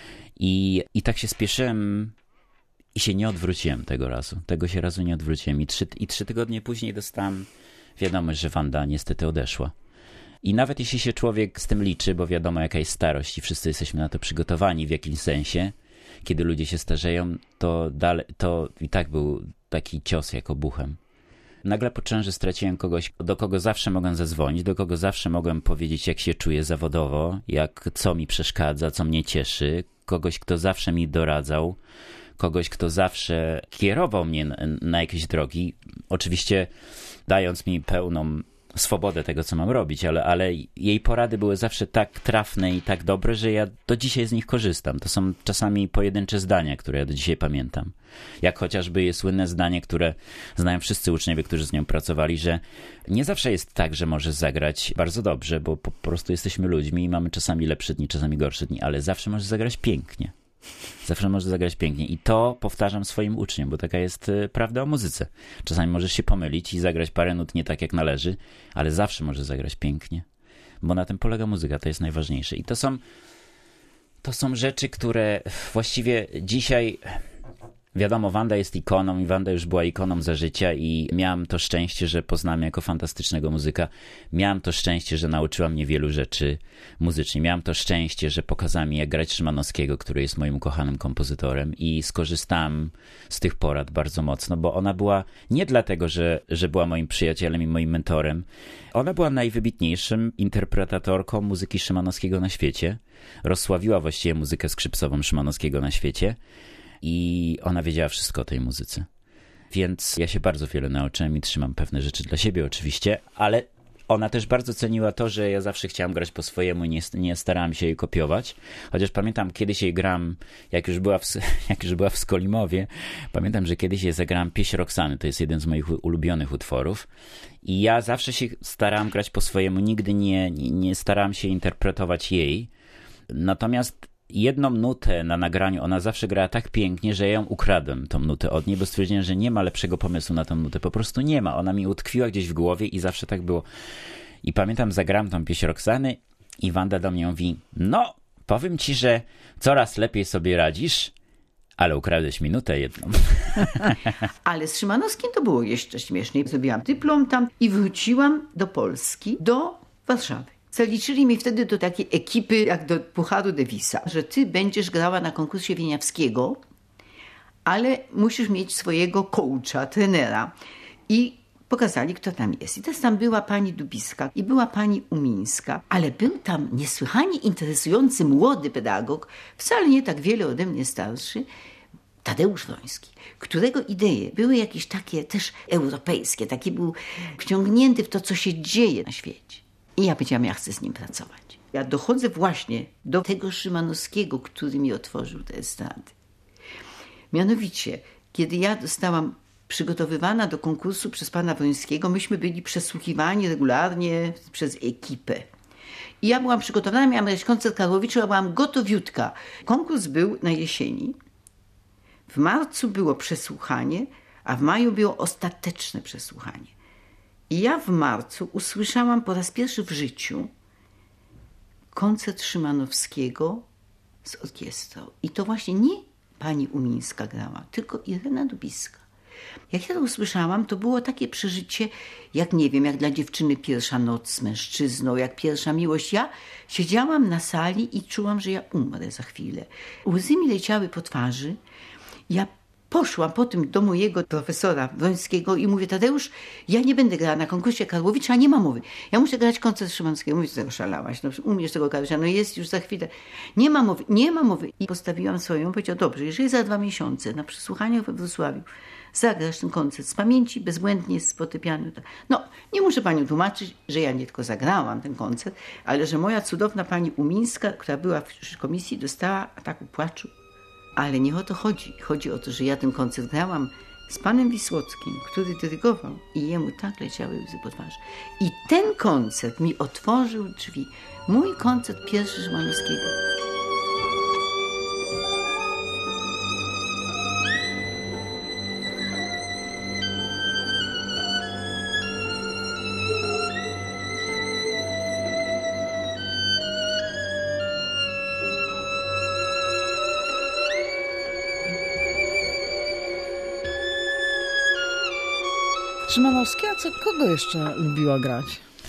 S2: I, i tak się spieszyłem i się nie odwróciłem tego razu. Tego się razu nie odwróciłem. I trzy, i trzy tygodnie później dostałem wiadomość, że Wanda niestety odeszła. I nawet jeśli się człowiek z tym liczy, bo wiadomo jaka jest starość i wszyscy jesteśmy na to przygotowani w jakimś sensie, kiedy ludzie się starzeją, to, dalej, to i tak był taki cios jak obuchem. Nagle poczułem, że straciłem kogoś, do kogo zawsze mogłem zadzwonić, do kogo zawsze mogłem powiedzieć, jak się czuję zawodowo, jak, co mi przeszkadza, co mnie cieszy, kogoś, kto zawsze mi doradzał, kogoś, kto zawsze kierował mnie na, na jakieś drogi, oczywiście dając mi pełną swobodę tego, co mam robić, ale, ale jej porady były zawsze tak trafne i tak dobre, że ja do dzisiaj z nich korzystam. To są czasami pojedyncze zdania, które ja do dzisiaj pamiętam. Jak chociażby jest słynne zdanie, które znają wszyscy uczniowie, którzy z nią pracowali, że nie zawsze jest tak, że możesz zagrać bardzo dobrze, bo po prostu jesteśmy ludźmi i mamy czasami lepsze dni, czasami gorsze dni, ale zawsze możesz zagrać pięknie. Zawsze możesz zagrać pięknie. I to powtarzam swoim uczniom, bo taka jest y, prawda o muzyce. Czasami możesz się pomylić i zagrać parę nut nie tak jak należy, ale zawsze możesz zagrać pięknie. Bo na tym polega muzyka, to jest najważniejsze. I to są, to są rzeczy, które właściwie dzisiaj... Wiadomo, Wanda jest ikoną i Wanda już była ikoną za życia i miałam to szczęście, że poznałem jako fantastycznego muzyka. Miałam to szczęście, że nauczyła mnie wielu rzeczy muzycznie. Miałam to szczęście, że pokazała mi, jak grać Szymanowskiego, który jest moim ukochanym kompozytorem i skorzystałam z tych porad bardzo mocno, bo ona była nie dlatego, że, że była moim przyjacielem i moim mentorem. Ona była najwybitniejszym interpretatorką muzyki Szymanowskiego na świecie. Rozsławiła właściwie muzykę skrzypcową Szymanowskiego na świecie. I ona wiedziała wszystko o tej muzyce. Więc ja się bardzo wiele nauczyłem i trzymam pewne rzeczy dla siebie oczywiście, ale ona też bardzo ceniła to, że ja zawsze chciałem grać po swojemu i nie, nie starałem się jej kopiować. Chociaż pamiętam, kiedyś jej gram, jak już była w, jak już była w Skolimowie, pamiętam, że kiedyś jej zagrałem Pieśń Roxany, to jest jeden z moich ulubionych utworów. I ja zawsze się starałem grać po swojemu, nigdy nie, nie, nie starałem się interpretować jej. Natomiast jedną nutę na nagraniu ona zawsze grała tak pięknie, że ja ją ukradłem, tą nutę od niej, bo stwierdziłem, że nie ma lepszego pomysłu na tą nutę. Po prostu nie ma. Ona mi utkwiła gdzieś w głowie i zawsze tak było. I pamiętam, zagrałem tą pieśń Roxany i Wanda do mnie mówi, no, powiem ci, że coraz lepiej sobie radzisz, ale ukradłeś mi nutę jedną.
S3: Ale z Szymanowskim to było jeszcze śmieszniej. Zrobiłam dyplom tam i wróciłam do Polski, do Warszawy. Zaliczyli mi wtedy do takiej ekipy, jak do Pucharu Davisa, że ty będziesz grała na konkursie Wieniawskiego, ale musisz mieć swojego coacha, trenera. I pokazali, kto tam jest. I teraz tam była pani Dubiska i była pani Umińska, ale był tam niesłychanie interesujący młody pedagog, wcale nie tak wiele ode mnie starszy, Tadeusz Wroński, którego idee były jakieś takie też europejskie, taki był wciągnięty w to, co się dzieje na świecie. I ja powiedziałam, ja chcę z nim pracować. Ja dochodzę właśnie do tego Szymanowskiego, który mi otworzył te estrady. Mianowicie, kiedy ja zostałam przygotowywana do konkursu przez pana Wrońskiego, myśmy byli przesłuchiwani regularnie przez ekipę. I ja byłam przygotowana, miałam grać koncert Karłowicza, byłam gotowiutka. Konkurs był na jesieni. W marcu było przesłuchanie, a w maju było ostateczne przesłuchanie. I ja w marcu usłyszałam po raz pierwszy w życiu koncert Szymanowskiego z orkiestrą. I to właśnie nie pani Umińska grała, tylko Irena Dubiska. Jak ja to usłyszałam, to było takie przeżycie, jak nie wiem, jak dla dziewczyny pierwsza noc z mężczyzną, jak pierwsza miłość. Ja siedziałam na sali i czułam, że ja umrę za chwilę. Łzy mi leciały po twarzy. Ja poszłam potem do mojego profesora Wrońskiego i mówię, Tadeusz, ja nie będę grała na konkursie Karłowicza, nie ma mowy. Ja muszę grać koncert Szymanowskiego. Mówię, co szalałaś, no umiesz tego Karłowicza, no jest już za chwilę. Nie ma mowy, nie ma mowy. I postawiłam swoją, powiedział, dobrze, jeżeli za dwa miesiące na przesłuchaniach we Wrocławiu zagrasz ten koncert z pamięci, bezbłędnie spotypiany. No, nie muszę panią tłumaczyć, że ja nie tylko zagrałam ten koncert, ale że moja cudowna pani Umińska, która była w komisji, dostała ataku płaczu. Ale nie o to chodzi. Chodzi o to, że ja ten koncert grałam z panem Wisłockim, który dyrygował i jemu tak leciały łzy po twarzy. I ten koncert mi otworzył drzwi. Mój koncert pierwszy Szymańskiego.
S1: Szymanowska, a co, kogo jeszcze lubiła grać?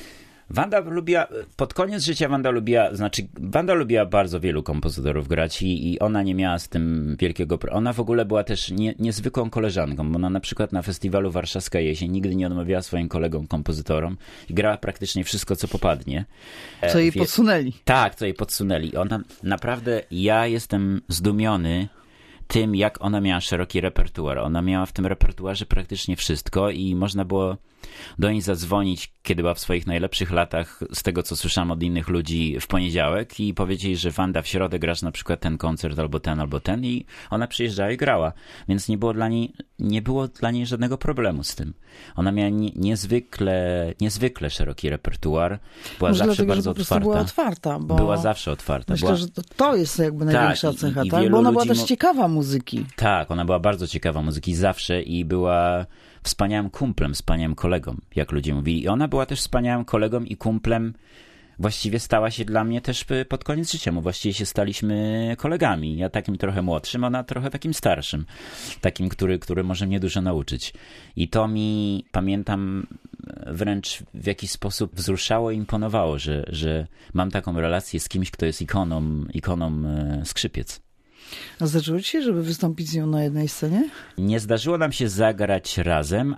S2: Wanda lubiła, pod koniec życia Wanda lubiła, znaczy Wanda lubiła bardzo wielu kompozytorów grać i, i ona nie miała z tym wielkiego... Ona w ogóle była też nie, niezwykłą koleżanką, bo ona na przykład na festiwalu Warszawska Jesień nigdy nie odmawiała swoim kolegom kompozytorom i grała praktycznie wszystko, co popadnie.
S1: Co jej
S2: Wie...
S1: podsunęli.
S2: Tak, co jej podsunęli. Ona naprawdę, ja jestem zdumiony tym, jak ona miała szeroki repertuar. Ona miała w tym repertuarze praktycznie wszystko i można było do niej zadzwonić, kiedy była w swoich najlepszych latach, z tego, co słyszałam od innych ludzi, w poniedziałek i powiedzieć, że Wanda, w środę grasz na przykład ten koncert, albo ten, albo ten i ona przyjeżdżała i grała. Więc nie było dla niej, nie było dla niej żadnego problemu z tym. Ona miała nie, niezwykle, niezwykle szeroki repertuar. Była
S1: Może
S2: zawsze
S1: dlatego,
S2: bardzo
S1: że po prostu
S2: otwarta.
S1: była otwarta. Bo
S2: Była zawsze otwarta.
S1: Myślę,
S2: była...
S1: że to, to jest jakby największa
S2: tak,
S1: cecha,
S2: i, i
S1: tak?
S2: wielu
S1: Bo ona była
S2: ludzi
S1: też
S2: mu...
S1: ciekawa muzyki.
S2: Tak, ona była bardzo ciekawa muzyki zawsze i była wspaniałym kumplem, wspaniałym kolegą, jak ludzie mówili. I ona była też wspaniałym kolegą i kumplem, właściwie stała się dla mnie też pod koniec życia, bo właściwie się staliśmy kolegami. Ja takim trochę młodszym, ona trochę takim starszym. Takim, który, który może mnie dużo nauczyć. I to mi, pamiętam, wręcz w jakiś sposób wzruszało i imponowało, że, że mam taką relację z kimś, kto jest ikoną, ikoną skrzypiec.
S1: A zdarzyło ci się, żeby wystąpić z nią na jednej scenie?
S2: Nie zdarzyło nam się zagrać razem,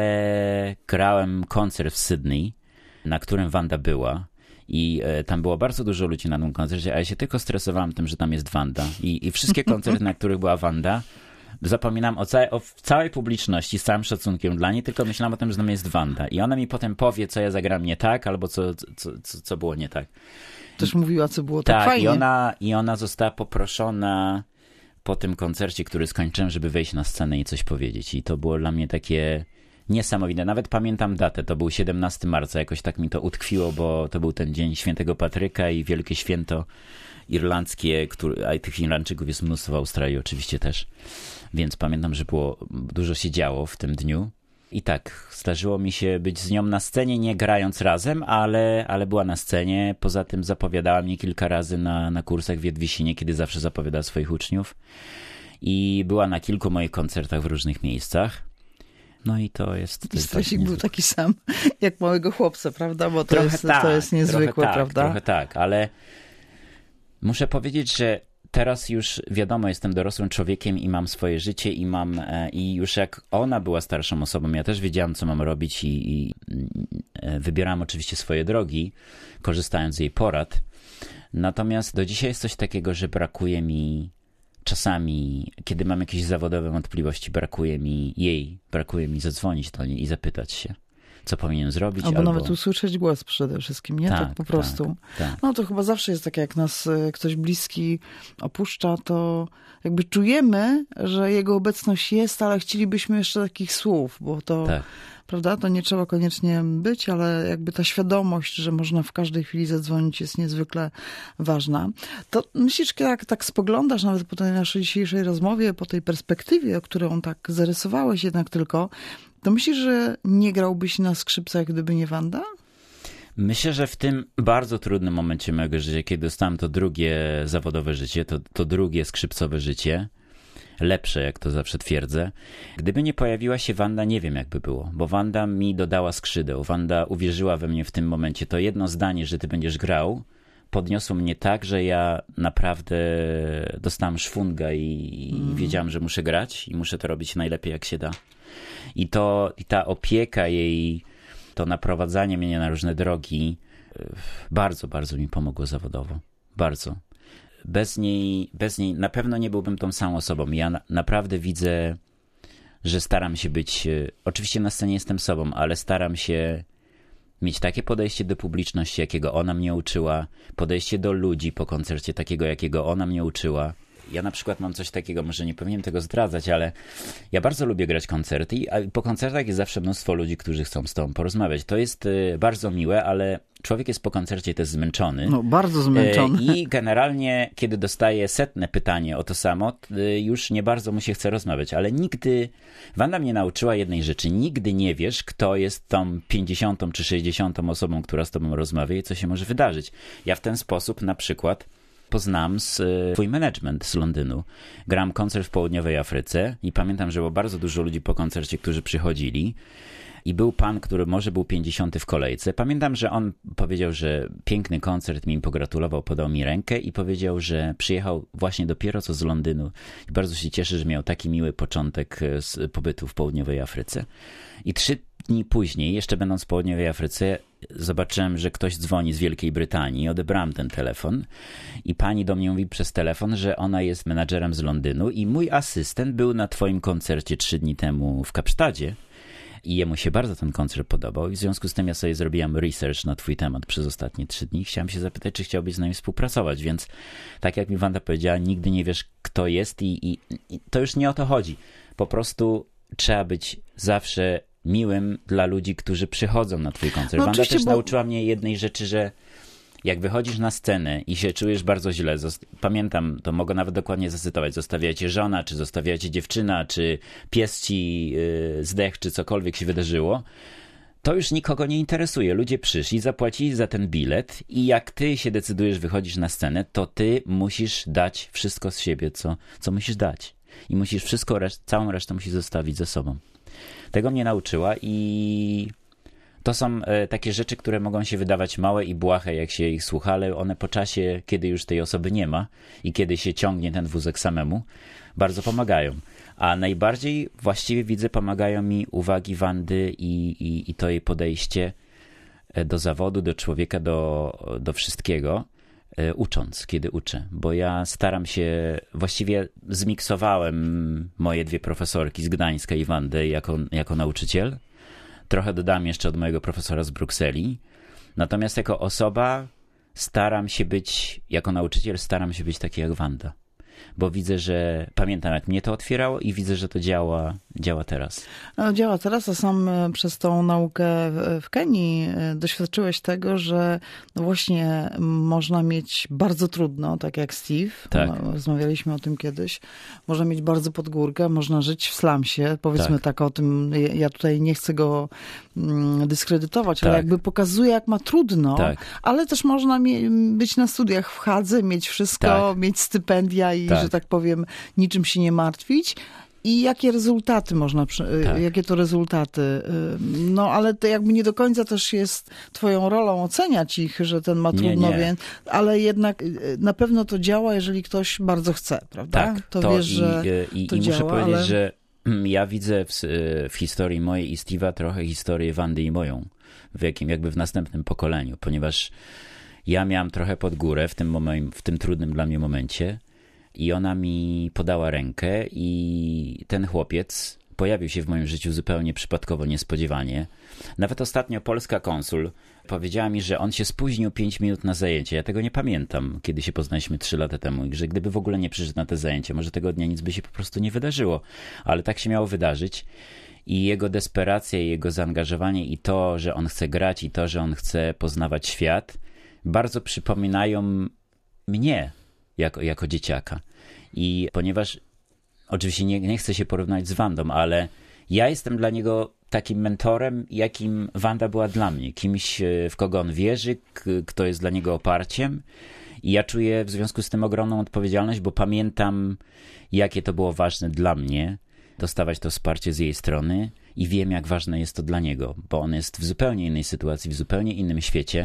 S2: ale grałem koncert w Sydney, na którym Wanda była. I e, tam było bardzo dużo ludzi na tym koncercie, a ja się tylko stresowałem tym, że tam jest Wanda. I, i wszystkie koncerty, na których była Wanda, zapominam o, całej, o całej publiczności, z całym szacunkiem dla niej, tylko myślałam o tym, że tam jest Wanda. I ona mi potem powie, co ja zagram nie tak, albo co, co, co, co było nie tak.
S1: Też mówiła, co było tak,
S2: tak
S1: fajnie.
S2: I ona, i ona została poproszona po tym koncercie, który skończyłem, żeby wejść na scenę i coś powiedzieć. I to było dla mnie takie niesamowite. Nawet pamiętam datę, to był siedemnastego marca, jakoś tak mi to utkwiło, bo to był ten dzień Świętego Patryka i wielkie święto irlandzkie, który, a tych Irlandczyków jest mnóstwo w Australii oczywiście też. Więc pamiętam, że było, dużo się działo w tym dniu. I tak, zdarzyło mi się być z nią na scenie, nie grając razem, ale, ale była na scenie. Poza tym zapowiadała mnie kilka razy na, na kursach w Jedwisinie, kiedy zawsze zapowiada swoich uczniów. I była na kilku moich koncertach w różnych miejscach. No i to jest... To
S1: I
S2: jest
S1: stresik
S2: tak
S1: był taki sam, jak małego chłopca, prawda? Bo to,
S2: trochę
S1: jest,
S2: tak,
S1: to jest niezwykłe,
S2: trochę tak,
S1: prawda?
S2: Trochę tak, ale muszę powiedzieć, że teraz już wiadomo, jestem dorosłym człowiekiem i mam swoje życie i mam e, i już jak ona była starszą osobą, ja też wiedziałam, co mam robić i, i e, wybierałam oczywiście swoje drogi, korzystając z jej porad. Natomiast do dzisiaj jest coś takiego, że brakuje mi czasami, kiedy mam jakieś zawodowe wątpliwości, brakuje mi jej, brakuje mi zadzwonić do niej i zapytać się, co powinien zrobić.
S1: Albo,
S2: albo
S1: nawet usłyszeć głos przede wszystkim, nie? Tak, tak po prostu.
S2: Tak, tak.
S1: No to chyba zawsze jest tak, jak nas ktoś bliski opuszcza, to jakby czujemy, że jego obecność jest, ale chcielibyśmy jeszcze takich słów, bo to,
S2: tak.
S1: prawda, to nie trzeba koniecznie być, ale jakby ta świadomość, że można w każdej chwili zadzwonić, jest niezwykle ważna. To myślisz, jak tak spoglądasz nawet po tej naszej dzisiejszej rozmowie, po tej perspektywie, którą tak zarysowałeś jednak tylko, to myślisz, że nie grałbyś na skrzypcach, gdyby nie Wanda?
S2: Myślę, że w tym bardzo trudnym momencie mojego życia, kiedy dostałem to drugie zawodowe życie, to, to drugie skrzypcowe życie, lepsze, jak to zawsze twierdzę, gdyby nie pojawiła się Wanda, nie wiem, jakby było, bo Wanda mi dodała skrzydeł. Wanda uwierzyła we mnie w tym momencie. To jedno zdanie, że ty będziesz grał, podniosło mnie tak, że ja naprawdę dostałem szwunga i, mm. i wiedziałem, że muszę grać i muszę to robić najlepiej, jak się da. I to, i ta opieka jej, to naprowadzanie mnie na różne drogi bardzo, bardzo mi pomogło zawodowo. Bardzo. Bez niej, bez niej na pewno nie byłbym tą samą osobą. Ja na, naprawdę widzę że staram się być, oczywiście na scenie jestem sobą, ale staram się mieć takie podejście do publiczności, jakiego ona mnie uczyła, podejście do ludzi po koncercie takiego, jakiego ona mnie uczyła. Ja na przykład mam coś takiego, może nie powinienem tego zdradzać, ale ja bardzo lubię grać koncerty i po koncertach jest zawsze mnóstwo ludzi, którzy chcą z tobą porozmawiać. To jest bardzo miłe, ale człowiek jest po koncercie też zmęczony.
S1: No, bardzo zmęczony.
S2: I generalnie, kiedy dostaje setne pytanie o to samo, już nie bardzo mu się chce rozmawiać, ale nigdy, Wanda mnie nauczyła jednej rzeczy, nigdy nie wiesz, kto jest tą pięćdziesiątą czy sześćdziesiątą osobą, która z tobą rozmawia i co się może wydarzyć. Ja w ten sposób na przykład poznałem swój management z Londynu. Grałem koncert w południowej Afryce i pamiętam, że było bardzo dużo ludzi po koncercie, którzy przychodzili i był pan, który może był pięćdziesiąty w kolejce. Pamiętam, że on powiedział, że piękny koncert, mi pogratulował, podał mi rękę i powiedział, że przyjechał właśnie dopiero co z Londynu i bardzo się cieszy, że miał taki miły początek z pobytu w południowej Afryce. I trzy dni później, jeszcze będąc w południowej Afryce, zobaczyłem, że ktoś dzwoni z Wielkiej Brytanii. Odebrałem ten telefon i pani do mnie mówi przez telefon, że ona jest menadżerem z Londynu i mój asystent był na twoim koncercie trzy dni temu w Kapsztadzie i jemu się bardzo ten koncert podobał i w związku z tym ja sobie zrobiłem research na twój temat przez ostatnie trzy dni. Chciałem się zapytać, czy chciałbyś z nami współpracować, więc tak jak mi Wanda powiedziała, nigdy nie wiesz, kto jest i, i, i to już nie o to chodzi. Po prostu trzeba być zawsze miłym dla ludzi, którzy przychodzą na twój koncert.
S1: No
S2: Wanda też
S1: bo...
S2: nauczyła mnie jednej rzeczy, że jak wychodzisz na scenę i się czujesz bardzo źle, pamiętam, to mogę nawet dokładnie zacytować, zostawia cię żona, czy zostawia cię dziewczyna, czy pies ci yy, zdechł, czy cokolwiek się wydarzyło, to już nikogo nie interesuje. Ludzie przyszli, zapłacili za ten bilet i jak ty się decydujesz wychodzić na scenę, to ty musisz dać wszystko z siebie, co, co musisz dać. I musisz wszystko, reszt- całą resztę musisz zostawić ze sobą. Tego mnie nauczyła i to są e, takie rzeczy, które mogą się wydawać małe i błahe, jak się ich słucha, ale one po czasie, kiedy już tej osoby nie ma i kiedy się ciągnie ten wózek samemu, bardzo pomagają. A najbardziej właściwie widzę, pomagają mi uwagi Wandy i, i, i to jej podejście do zawodu, do człowieka, do, do wszystkiego, e, ucząc, kiedy uczę. Bo ja staram się, właściwie zmiksowałem moje dwie profesorki z Gdańska i Wandę jako, jako nauczyciel. Trochę dodam jeszcze od mojego profesora z Brukseli. Natomiast jako osoba staram się być, jako nauczyciel staram się być taki jak Wanda. Bo widzę, że pamiętam, jak mnie to otwierało i widzę, że to działa, działa teraz.
S1: No, działa teraz, a sam przez tą naukę w Kenii doświadczyłeś tego, że no właśnie można mieć bardzo trudno, tak jak Steve.
S2: Tak.
S1: No, rozmawialiśmy o tym kiedyś. Można mieć bardzo pod górkę, można żyć w slumsie. Powiedzmy tak, tak o tym, ja tutaj nie chcę go dyskredytować, tak, ale jakby pokazuje, jak ma trudno, tak, ale też można być na studiach w Hadze, mieć wszystko, tak, mieć stypendia i, tak, że tak powiem, niczym się nie martwić. I jakie rezultaty można, tak, jakie to rezultaty. No, ale to jakby nie do końca też jest twoją rolą oceniać ich, że ten ma trudno, nie, nie. Więc, ale jednak na pewno to działa, jeżeli ktoś bardzo chce, prawda?
S2: Tak,
S1: to,
S2: to
S1: wiesz,
S2: i,
S1: że
S2: i,
S1: to
S2: i
S1: działa,
S2: muszę powiedzieć,
S1: ale...
S2: że ja widzę w, w historii mojej i Steve'a trochę historię Wandy i moją, w jakim, jakby w następnym pokoleniu, ponieważ ja miałam trochę pod górę w tym, momen, w tym trudnym dla mnie momencie i ona mi podała rękę i ten chłopiec pojawił się w moim życiu zupełnie przypadkowo, niespodziewanie. Nawet ostatnio polska konsul powiedziała mi, że on się spóźnił pięć minut na zajęcie. Ja tego nie pamiętam, kiedy się poznaliśmy trzy lata temu i że gdyby w ogóle nie przyszedł na te zajęcie, może tego dnia nic by się po prostu nie wydarzyło. Ale tak się miało wydarzyć i jego desperacja, i jego zaangażowanie i to, że on chce grać i to, że on chce poznawać świat, bardzo przypominają mnie jako, jako dzieciaka. I ponieważ oczywiście nie, nie chcę się porównać z Wandą, ale ja jestem dla niego takim mentorem, jakim Wanda była dla mnie. Kimś, w kogo on wierzy, k- kto jest dla niego oparciem. I ja czuję w związku z tym ogromną odpowiedzialność, bo pamiętam, jakie to było ważne dla mnie, dostawać to wsparcie z jej strony i wiem, jak ważne jest to dla niego, bo on jest w zupełnie innej sytuacji, w zupełnie innym świecie,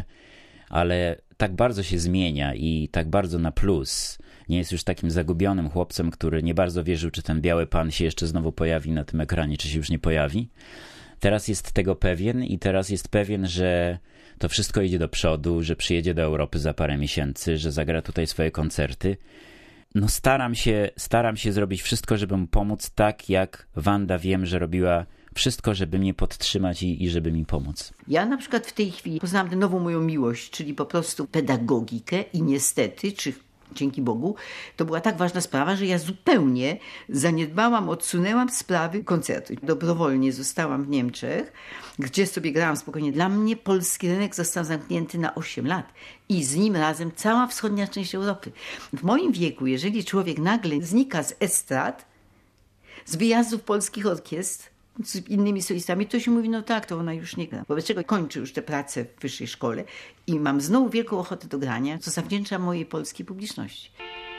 S2: ale tak bardzo się zmienia i tak bardzo na plus. Nie jest już takim zagubionym chłopcem, który nie bardzo wierzył, czy ten biały pan się jeszcze znowu pojawi na tym ekranie, czy się już nie pojawi. Teraz jest tego pewien i teraz jest pewien, że to wszystko idzie do przodu, że przyjedzie do Europy za parę miesięcy, że zagra tutaj swoje koncerty. no staram się, staram się zrobić wszystko, żeby mu pomóc, tak jak Wanda wiem, że robiła wszystko, żeby mnie podtrzymać i, i żeby mi pomóc.
S3: Ja na przykład w tej chwili poznałam tę nową moją miłość, czyli po prostu pedagogikę i niestety, czy dzięki Bogu, to była tak ważna sprawa, że ja zupełnie zaniedbałam, odsunęłam sprawy koncertu. Dobrowolnie zostałam w Niemczech, gdzie sobie grałam spokojnie. Dla mnie polski rynek został zamknięty na osiem lat i z nim razem cała wschodnia część Europy. W moim wieku, jeżeli człowiek nagle znika z estrad, z wyjazdów polskich orkiestr, z innymi solistami, to się mówi, no tak, to ona już nie gra. Wobec czego kończę już tę pracę w wyższej szkole i mam znowu wielką ochotę do grania, co zawdzięczam mojej polskiej publiczności.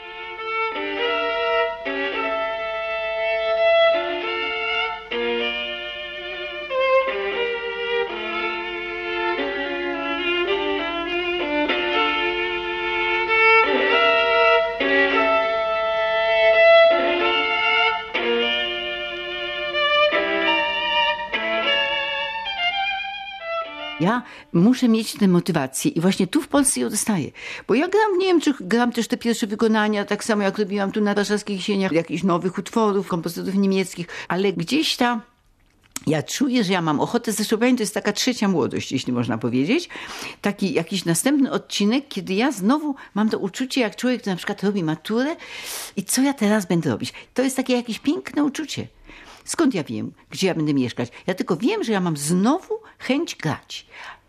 S3: Ja muszę mieć tę motywację i właśnie tu w Polsce ją dostaję. Bo ja gram w Niemczech, gram też te pierwsze wykonania, tak samo jak robiłam tu na warszawskich jesieniach, jakichś nowych utworów, kompozytorów niemieckich, ale gdzieś ta... Ja czuję, że ja mam ochotę, zresztą to jest taka trzecia młodość, jeśli można powiedzieć. Taki jakiś następny odcinek, kiedy ja znowu mam to uczucie, jak człowiek, który na przykład robi maturę i co ja teraz będę robić. To jest takie jakieś piękne uczucie. Skąd ja wiem, gdzie ja będę mieszkać? Ja tylko wiem, że ja mam znowu chęć grać.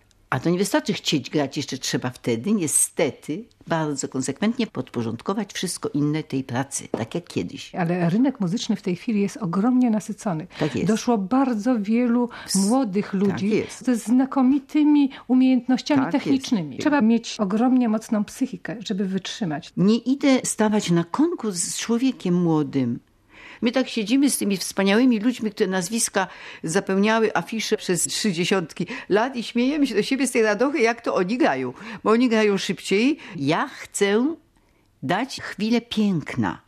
S3: A to nie wystarczy chcieć grać, jeszcze trzeba wtedy, niestety, bardzo konsekwentnie podporządkować wszystko inne tej pracy, tak jak kiedyś.
S5: Ale rynek muzyczny w tej chwili jest ogromnie nasycony.
S3: Tak jest.
S5: Doszło bardzo wielu młodych ludzi
S3: tak jest.
S5: ze znakomitymi umiejętnościami
S3: tak
S5: technicznymi.
S3: Jest.
S5: Trzeba mieć ogromnie mocną psychikę, żeby wytrzymać.
S3: Nie idę stawać na konkurs z człowiekiem młodym. My tak siedzimy z tymi wspaniałymi ludźmi, które nazwiska zapełniały afisze przez trzy dziesiątki lat i śmiejemy się do siebie z tej radochy, jak to oni grają. Bo oni grają szybciej. Ja chcę dać chwilę piękna.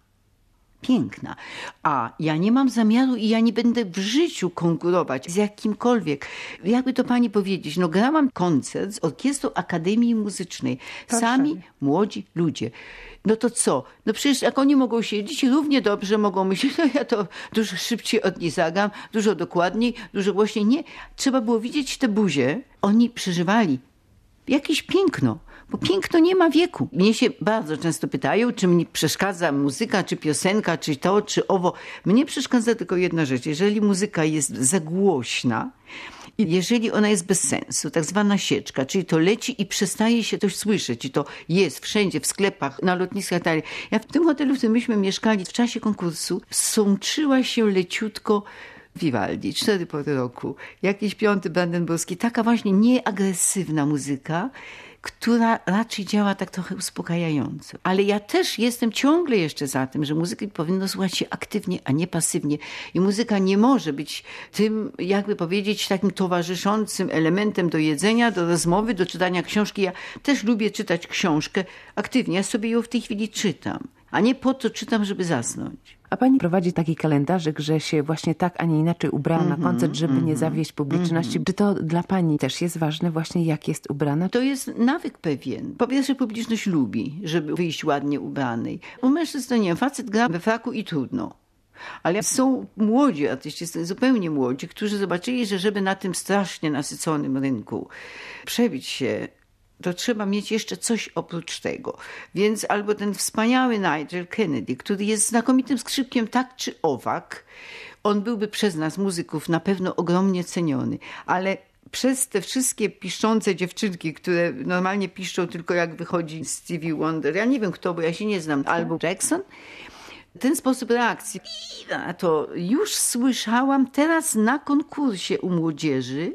S3: Piękna. A ja nie mam zamiaru i ja nie będę w życiu konkurować z jakimkolwiek. Jakby to pani powiedzieć, no grałam koncert z Orkiestrą Akademii Muzycznej. Sami młodzi ludzie. No to co? No przecież jak oni mogą siedzieć, równie dobrze mogą myśleć, no ja to dużo szybciej od nich zagram, dużo dokładniej, dużo głośniej. Nie, trzeba było widzieć te buzie. Oni przeżywali jakieś piękno, bo piękno nie ma wieku. Mnie się bardzo często pytają, czy mi przeszkadza muzyka, czy piosenka, czy to, czy owo. Mnie przeszkadza tylko jedna rzecz. Jeżeli muzyka jest za głośna, i jeżeli ona jest bez sensu, tak zwana sieczka, czyli to leci i przestaje się coś słyszeć, i to jest wszędzie, w sklepach, na lotniskach i tak dalej. Ja w tym hotelu, w którym myśmy mieszkali w czasie konkursu, sączyła się leciutko Vivaldi, cztery pory roku, jakiś piąty brandenburski, taka właśnie nieagresywna muzyka, która raczej działa tak trochę uspokajająco. Ale ja też jestem ciągle jeszcze za tym, że muzyki powinno słuchać się aktywnie, a nie pasywnie. I muzyka nie może być tym, jakby powiedzieć, takim towarzyszącym elementem do jedzenia, do rozmowy, do czytania książki. Ja też lubię czytać książkę aktywnie. Ja sobie ją w tej chwili czytam, a nie po to czytam, żeby zasnąć.
S4: A pani prowadzi taki kalendarzyk, że się właśnie tak, a nie inaczej ubrała mm-hmm, na koncert, żeby mm-hmm, nie zawieść publiczności. Mm-hmm. Czy to dla pani też jest ważne właśnie, jak jest ubrana?
S3: To jest nawyk pewien. Po pierwsze, publiczność lubi, żeby wyjść ładnie ubranej. U mężczyzn to nie, facet gra we fraku i trudno. Ale są młodzi artyści, zupełnie młodzi, którzy zobaczyli, że żeby na tym strasznie nasyconym rynku przebić się, to trzeba mieć jeszcze coś oprócz tego. Więc albo ten wspaniały Nigel Kennedy, który jest znakomitym skrzypkiem tak czy owak, on byłby przez nas, muzyków, na pewno ogromnie ceniony. Ale przez te wszystkie piszczące dziewczynki, które normalnie piszczą tylko jak wychodzi Stevie Wonder, ja nie wiem kto, bo ja się nie znam, albo Jackson, ten sposób reakcji, to już słyszałam teraz na konkursie u młodzieży,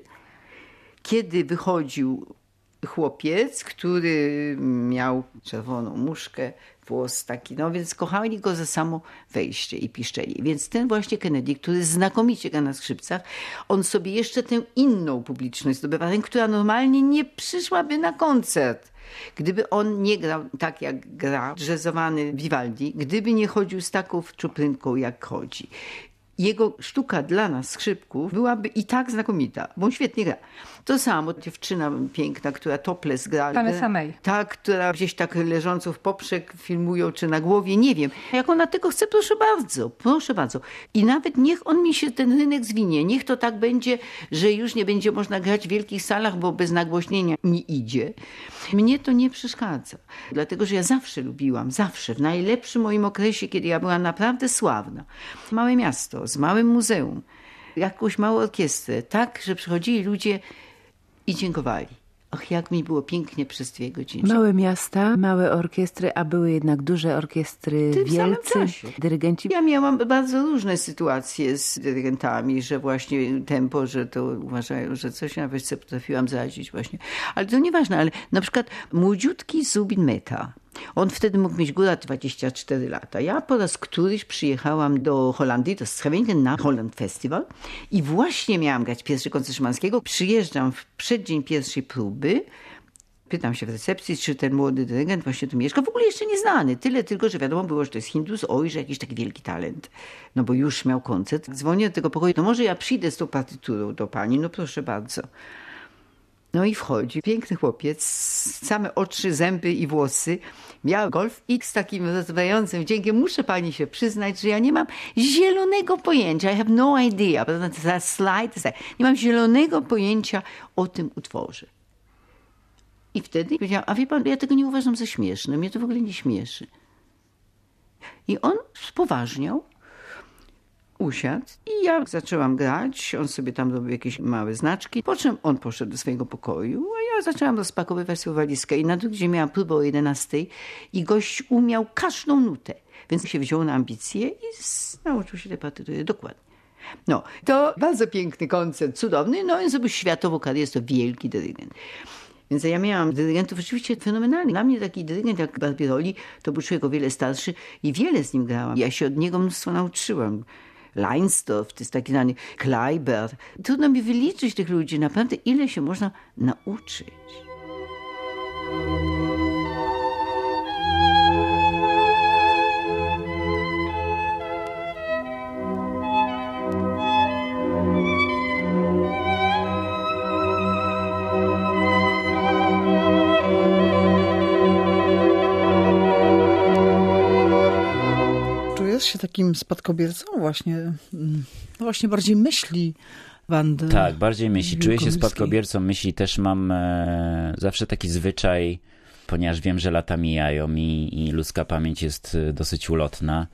S3: kiedy wychodził chłopiec, który miał czerwoną muszkę, włos taki, no więc kochali go za samo wejście i piszczeli. Więc ten właśnie Kennedy, który znakomicie gra na skrzypcach, on sobie jeszcze tę inną publiczność zdobywa, ten, która normalnie nie przyszłaby na koncert. Gdyby on nie grał tak, jak gra jazzowany Vivaldi, gdyby nie chodził z taką czuprynką, jak chodzi. Jego sztuka dla nas, skrzypków, byłaby i tak znakomita, bo on świetnie gra. To samo, dziewczyna piękna, która topless gra.
S5: Vanessa May.
S3: Tak, która gdzieś tak leżącą w poprzek filmują, czy na głowie, nie wiem. Jak ona tego chce, proszę bardzo, proszę bardzo. I nawet niech on mi się ten rynek zwinie, niech to tak będzie, że już nie będzie można grać w wielkich salach, bo bez nagłośnienia nie idzie. Mnie to nie przeszkadza, dlatego że ja zawsze lubiłam, zawsze, w najlepszym moim okresie, kiedy ja byłam naprawdę sławna. Małe miasto, z małym muzeum, jakąś małą orkiestrę, tak, że przychodzili ludzie i dziękowali. Ach, jak mi było pięknie przez dwie godziny.
S4: Małe miasta, małe orkiestry, a były jednak duże orkiestry,
S3: Ty w samym
S4: wielcy
S3: czasie.
S4: dyrygenci.
S3: Ja miałam bardzo różne sytuacje z dyrygentami, że właśnie tempo, że to uważają, że coś nawet sobie potrafiłam zrazić właśnie. Ale to nieważne, ale na przykład młodziutki Zubin Mehta. On wtedy mógł mieć góra dwadzieścia cztery lata. Ja po raz któryś przyjechałam do Holandii, do Scheveningen na Holland Festival i właśnie miałam grać pierwszy koncert Szymańskiego. Przyjeżdżam w przeddzień pierwszej próby. Pytam się w recepcji, czy ten młody dyrygent właśnie tu mieszka. W ogóle jeszcze nieznany. Tyle tylko, że wiadomo było, że to jest Hindus. Oj, że jakiś taki wielki talent. No bo już miał koncert. Dzwonię do tego pokoju. No może ja przyjdę z tą partyturą do pani. No proszę bardzo. No i wchodzi piękny chłopiec, same oczy, zęby i włosy, miał golf i z takim rozwijającym wdziękiem muszę pani się przyznać, że ja nie mam zielonego pojęcia, I have no idea, that slide, nie mam zielonego pojęcia o tym utworze. I wtedy powiedziałam, a wie pan, ja tego nie uważam za śmieszne, mnie to w ogóle nie śmieszy. I on spoważniał, usiadł i ja zaczęłam grać, on sobie tam robił jakieś małe znaczki, po czym on poszedł do swojego pokoju, a ja zaczęłam rozpakowywać swoją walizkę i na drugi dzień miałam próbę o jedenastej i gość umiał każdą nutę, więc się wziął na ambicje i nauczył się tej partytury dokładnie. No, to bardzo piękny koncert, cudowny, no on zrobił światową karierę, jest to wielki dyrygent. Więc ja miałam dyrygentów oczywiście fenomenalnych. Dla mnie taki dyrygent jak Barbirolli to był człowiek o wiele starszy i wiele z nim grałam. Ja się od niego mnóstwo nauczyłam. Leinsdorf, to jest taki znany Kleiber. Trudno mi wyliczyć tych ludzi, naprawdę ile się można nauczyć.
S1: Się takim spadkobiercą właśnie, no właśnie bardziej myśli Wandy.
S2: Tak, bardziej myśli. Czuję się spadkobiercą myśli. Też mam e, zawsze taki zwyczaj, ponieważ wiem, że lata mijają i, i ludzka pamięć jest dosyć ulotna.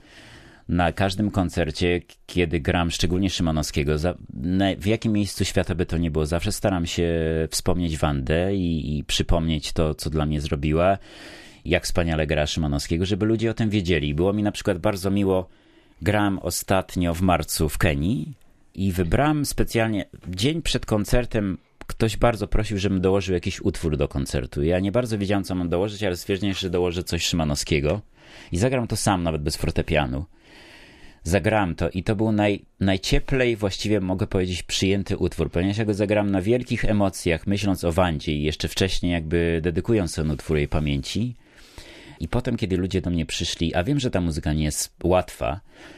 S2: Na każdym koncercie, kiedy gram, szczególnie Szymanowskiego, za, na, w jakim miejscu świata by to nie było, zawsze staram się wspomnieć Wandę i, i przypomnieć to, co dla mnie zrobiła. Jak wspaniale gra Szymanowskiego, żeby ludzie o tym wiedzieli. Było mi na przykład bardzo miło, grałem ostatnio w marcu w Kenii i wybrałem specjalnie, dzień przed koncertem ktoś bardzo prosił, żebym dołożył jakiś utwór do koncertu. Ja nie bardzo wiedziałem, co mam dołożyć, ale stwierdziłem, że dołożę coś Szymanowskiego i zagram to sam, nawet bez fortepianu. Zagrałem to i to był naj, najcieplej, właściwie mogę powiedzieć, przyjęty utwór, ponieważ ja go zagrałem na wielkich emocjach, myśląc o Wandzie i jeszcze wcześniej jakby dedykując ten utwór jej pamięci. I potem, kiedy ludzie do mnie przyszli, a wiem, że ta muzyka nie jest łatwa,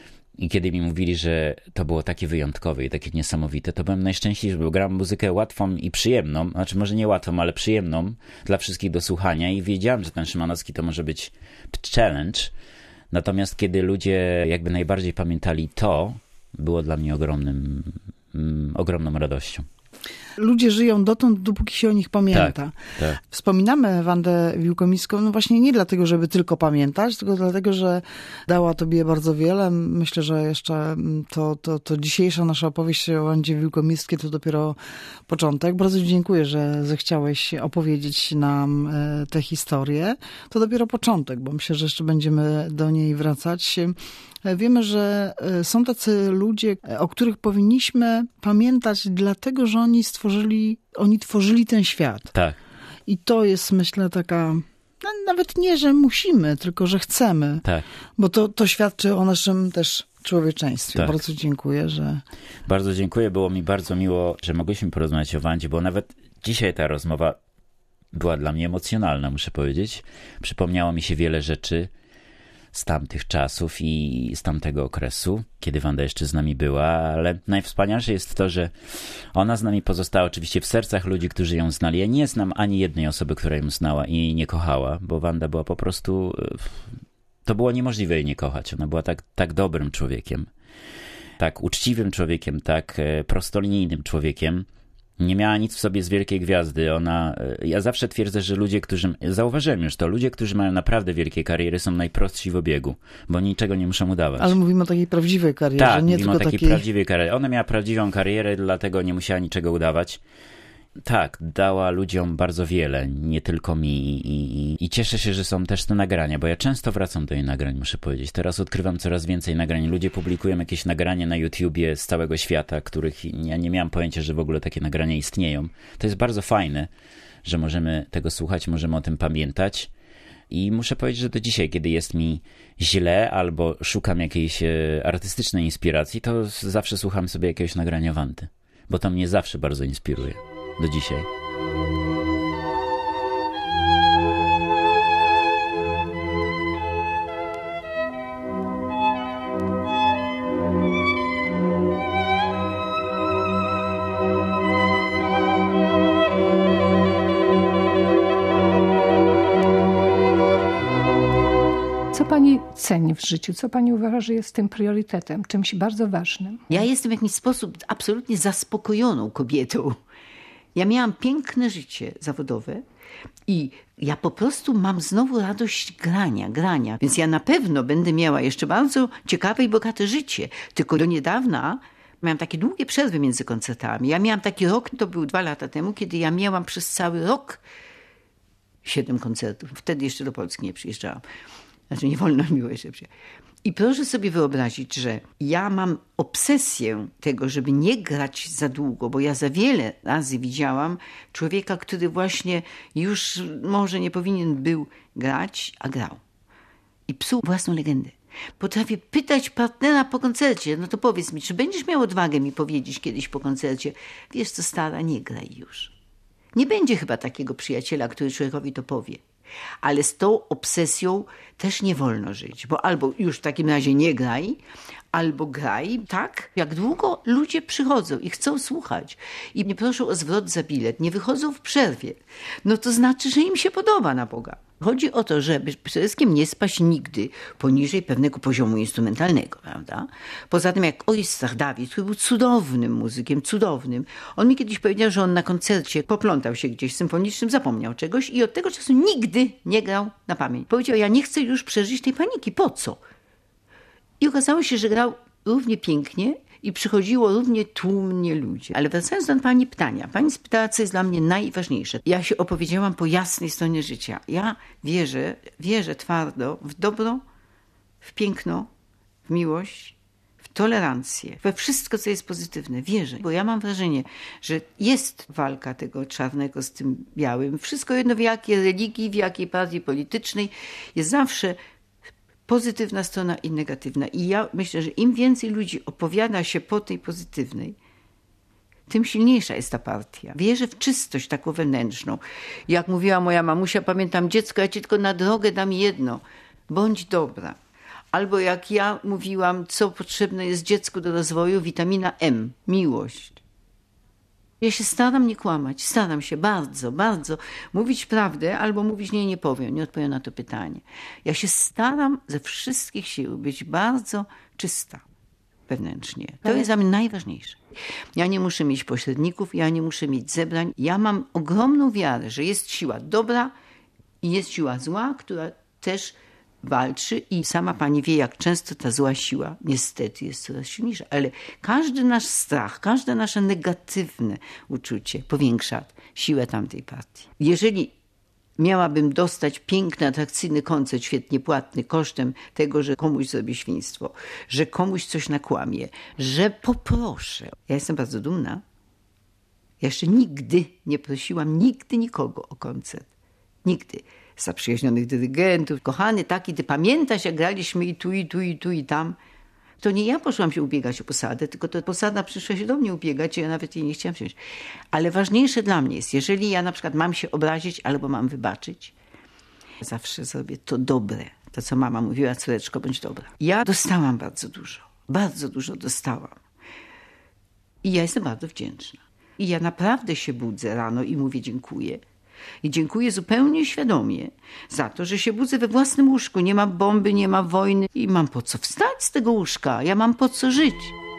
S2: i kiedy mi mówili, że to było takie wyjątkowe i takie niesamowite, to byłem najszczęśliwszy, bo grałem muzykę łatwą i przyjemną, znaczy może nie łatwą, ale przyjemną dla wszystkich do słuchania i wiedziałem, że ten Szymanowski to może być challenge. Natomiast kiedy ludzie jakby najbardziej pamiętali to, było dla mnie ogromnym, mm, ogromną radością.
S1: Ludzie żyją dotąd, dopóki się o nich pamięta.
S2: Tak, tak.
S1: Wspominamy Wandę Wiłkomiską, no właśnie nie dlatego, żeby tylko pamiętać, tylko dlatego, że dała tobie bardzo wiele. Myślę, że jeszcze to, to, to dzisiejsza nasza opowieść o Wandzie Wiłkomiskiej to dopiero początek. Bardzo dziękuję, że zechciałeś opowiedzieć nam tę historię. To dopiero początek, bo myślę, że jeszcze będziemy do niej wracać. Wiemy, że są tacy ludzie, o których powinniśmy pamiętać, dlatego, że oni stworzyli, oni tworzyli ten świat.
S2: Tak.
S1: I to jest, myślę, taka, no, nawet nie, że musimy, tylko, że chcemy.
S2: Tak.
S1: Bo to, to świadczy o naszym też człowieczeństwie. Tak. Bardzo dziękuję, że...
S2: Bardzo dziękuję. Było mi bardzo miło, że mogliśmy porozmawiać o Wandzie, bo nawet dzisiaj ta rozmowa była dla mnie emocjonalna, muszę powiedzieć. Przypomniało mi się wiele rzeczy z tamtych czasów i z tamtego okresu, kiedy Wanda jeszcze z nami była, ale najwspanialsze jest to, że ona z nami pozostała oczywiście w sercach ludzi, którzy ją znali. Ja nie znam ani jednej osoby, która ją znała i jej nie kochała, bo Wanda była po prostu... To było niemożliwe jej nie kochać. Ona była tak, tak dobrym człowiekiem, tak uczciwym człowiekiem, tak prostolinijnym człowiekiem. Nie miała nic w sobie z wielkiej gwiazdy. Ona, ja zawsze twierdzę, że ludzie, którzy, zauważyłem już to, ludzie, którzy mają naprawdę wielkie kariery, są najprostsi w obiegu, bo niczego nie muszą udawać.
S1: Ale mówimy o takiej prawdziwej karierze,
S2: tak,
S1: nie
S2: mówimy
S1: tylko
S2: o takiej
S1: takiej...
S2: prawdziwej karierze. Ona miała prawdziwą karierę, dlatego nie musiała niczego udawać. Tak, dała ludziom bardzo wiele, nie tylko mi i, i, i cieszę się, że są też te nagrania, bo ja często wracam do jej nagrań, muszę powiedzieć. Teraz odkrywam coraz więcej nagrań. Ludzie publikują jakieś nagrania na YouTubie z całego świata, których ja nie miałem pojęcia, że w ogóle takie nagrania istnieją. To jest bardzo fajne, że możemy tego słuchać, możemy o tym pamiętać. I muszę powiedzieć, że do dzisiaj, kiedy jest mi źle albo szukam jakiejś artystycznej inspiracji, to zawsze słucham sobie jakiegoś nagrania Wandy, bo to mnie zawsze bardzo inspiruje. Do dzisiaj.
S5: Co pani ceni w życiu? Co pani uważa, że jest tym priorytetem, czymś bardzo ważnym?
S3: Ja jestem w jakiś sposób absolutnie zaspokojoną kobietą. Ja miałam piękne życie zawodowe i ja po prostu mam znowu radość grania, grania. Więc ja na pewno będę miała jeszcze bardzo ciekawe i bogate życie. Tylko do niedawna miałam takie długie przerwy między koncertami. Ja miałam taki rok, to był dwa lata temu, kiedy ja miałam przez cały rok siedem koncertów. Wtedy jeszcze do Polski nie przyjeżdżałam. Znaczy nie wolno mi było jeszcze przyjechać. I proszę sobie wyobrazić, że ja mam obsesję tego, żeby nie grać za długo, bo ja za wiele razy widziałam człowieka, który właśnie już może nie powinien był grać, a grał. I psuł własną legendę. Potrafię pytać partnera po koncercie, no to powiedz mi, czy będziesz miał odwagę mi powiedzieć kiedyś po koncercie, wiesz co stara, nie graj już. Nie będzie chyba takiego przyjaciela, który człowiekowi to powie. Ale z tą obsesją też nie wolno żyć, bo albo już w takim razie nie graj, albo graj, tak? Jak długo ludzie przychodzą i chcą słuchać i nie proszą o zwrot za bilet, nie wychodzą w przerwie, no to znaczy, że im się podoba, na Boga. Chodzi o to, żeby przede wszystkim nie spaść nigdy poniżej pewnego poziomu instrumentalnego, prawda? Poza tym jak Oistach Dawid, który był cudownym muzykiem, cudownym, on mi kiedyś powiedział, że on na koncercie poplątał się gdzieś symfonicznym, zapomniał czegoś i od tego czasu nigdy nie grał na pamięć. Powiedział, ja nie chcę już przeżyć tej paniki, po co? I okazało się, że grał równie pięknie i przychodziło równie tłumnie ludzi. Ale wracając do pani pytania. Pani spytała, co jest dla mnie najważniejsze. Ja się opowiedziałam po jasnej stronie życia. Ja wierzę, wierzę twardo w dobro, w piękno, w miłość, w tolerancję, we wszystko, co jest pozytywne. Wierzę, bo ja mam wrażenie, że jest walka tego czarnego z tym białym. Wszystko jedno w jakiej religii, w jakiej partii politycznej jest zawsze pozytywna strona i negatywna. I ja myślę, że im więcej ludzi opowiada się po tej pozytywnej, tym silniejsza jest ta partia. Wierzę w czystość taką wewnętrzną. Jak mówiła moja mamusia, pamiętam, dziecko, ja ci tylko na drogę dam jedno. Bądź dobra. Albo jak ja mówiłam, co potrzebne jest dziecku do rozwoju, witamina M, miłość. Ja się staram nie kłamać, staram się bardzo, bardzo mówić prawdę albo mówić nie, nie powiem, nie odpowiem na to pytanie. Ja się staram ze wszystkich sił być bardzo czysta wewnętrznie. To jest dla mnie najważniejsze. Ja nie muszę mieć pośredników, ja nie muszę mieć zebrań. Ja mam ogromną wiarę, że jest siła dobra i jest siła zła, która też walczy i sama pani wie, jak często ta zła siła niestety jest coraz silniejsza. Ale każdy nasz strach, każde nasze negatywne uczucie powiększa siłę tamtej partii. Jeżeli miałabym dostać piękny, atrakcyjny koncert, świetnie płatny, kosztem tego, że komuś zrobię świństwo, że komuś coś nakłamie, że poproszę. Ja jestem bardzo dumna. Ja jeszcze nigdy nie prosiłam, nigdy nikogo o koncert. Nigdy. Zaprzyjaźnionych dyrygentów. Kochany taki, ty pamiętasz, jak graliśmy i tu, i tu, i tu, i tam. To nie ja poszłam się ubiegać o posadę, tylko to posada przyszła się do mnie ubiegać i ja nawet jej nie chciałam wziąć. Ale ważniejsze dla mnie jest, jeżeli ja na przykład mam się obrazić albo mam wybaczyć, zawsze zrobię to dobre, To, co mama mówiła, córeczko, bądź dobra. Ja dostałam bardzo dużo. Bardzo dużo dostałam. I ja jestem bardzo wdzięczna. I ja naprawdę się budzę rano i mówię dziękuję. I dziękuję zupełnie świadomie za to, że się budzę we własnym łóżku. Nie ma bomby, nie ma wojny. I mam po co wstać z tego łóżka. Ja mam po co żyć.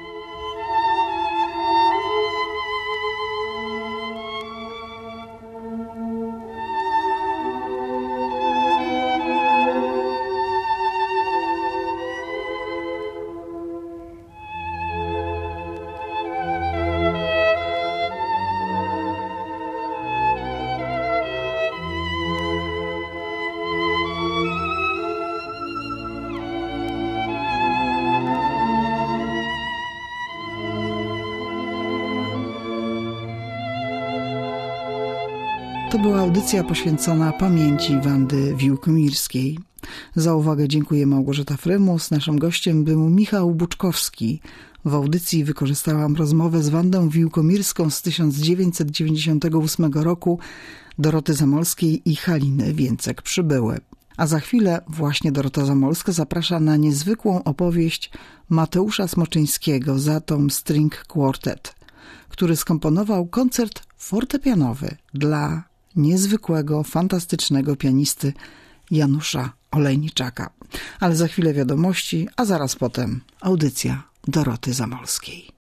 S1: To była audycja poświęcona pamięci Wandy Wiłkomirskiej. Za uwagę dziękuję Małgorzata Frymus. Naszym gościem był Michał Buczkowski. W audycji wykorzystałam rozmowę z Wandą Wiłkomirską z tysiąc dziewięćset dziewięćdziesiątego ósmego roku, Doroty Zamolskiej i Haliny Więcek-Przybyły. A za chwilę właśnie Dorota Zamolska zaprasza na niezwykłą opowieść Mateusza Smoczyńskiego z Atom String Quartet, który skomponował koncert fortepianowy dla niezwykłego, fantastycznego pianisty Janusza Olejniczaka. Ale za chwilę wiadomości, a zaraz potem audycja Doroty Zamolskiej.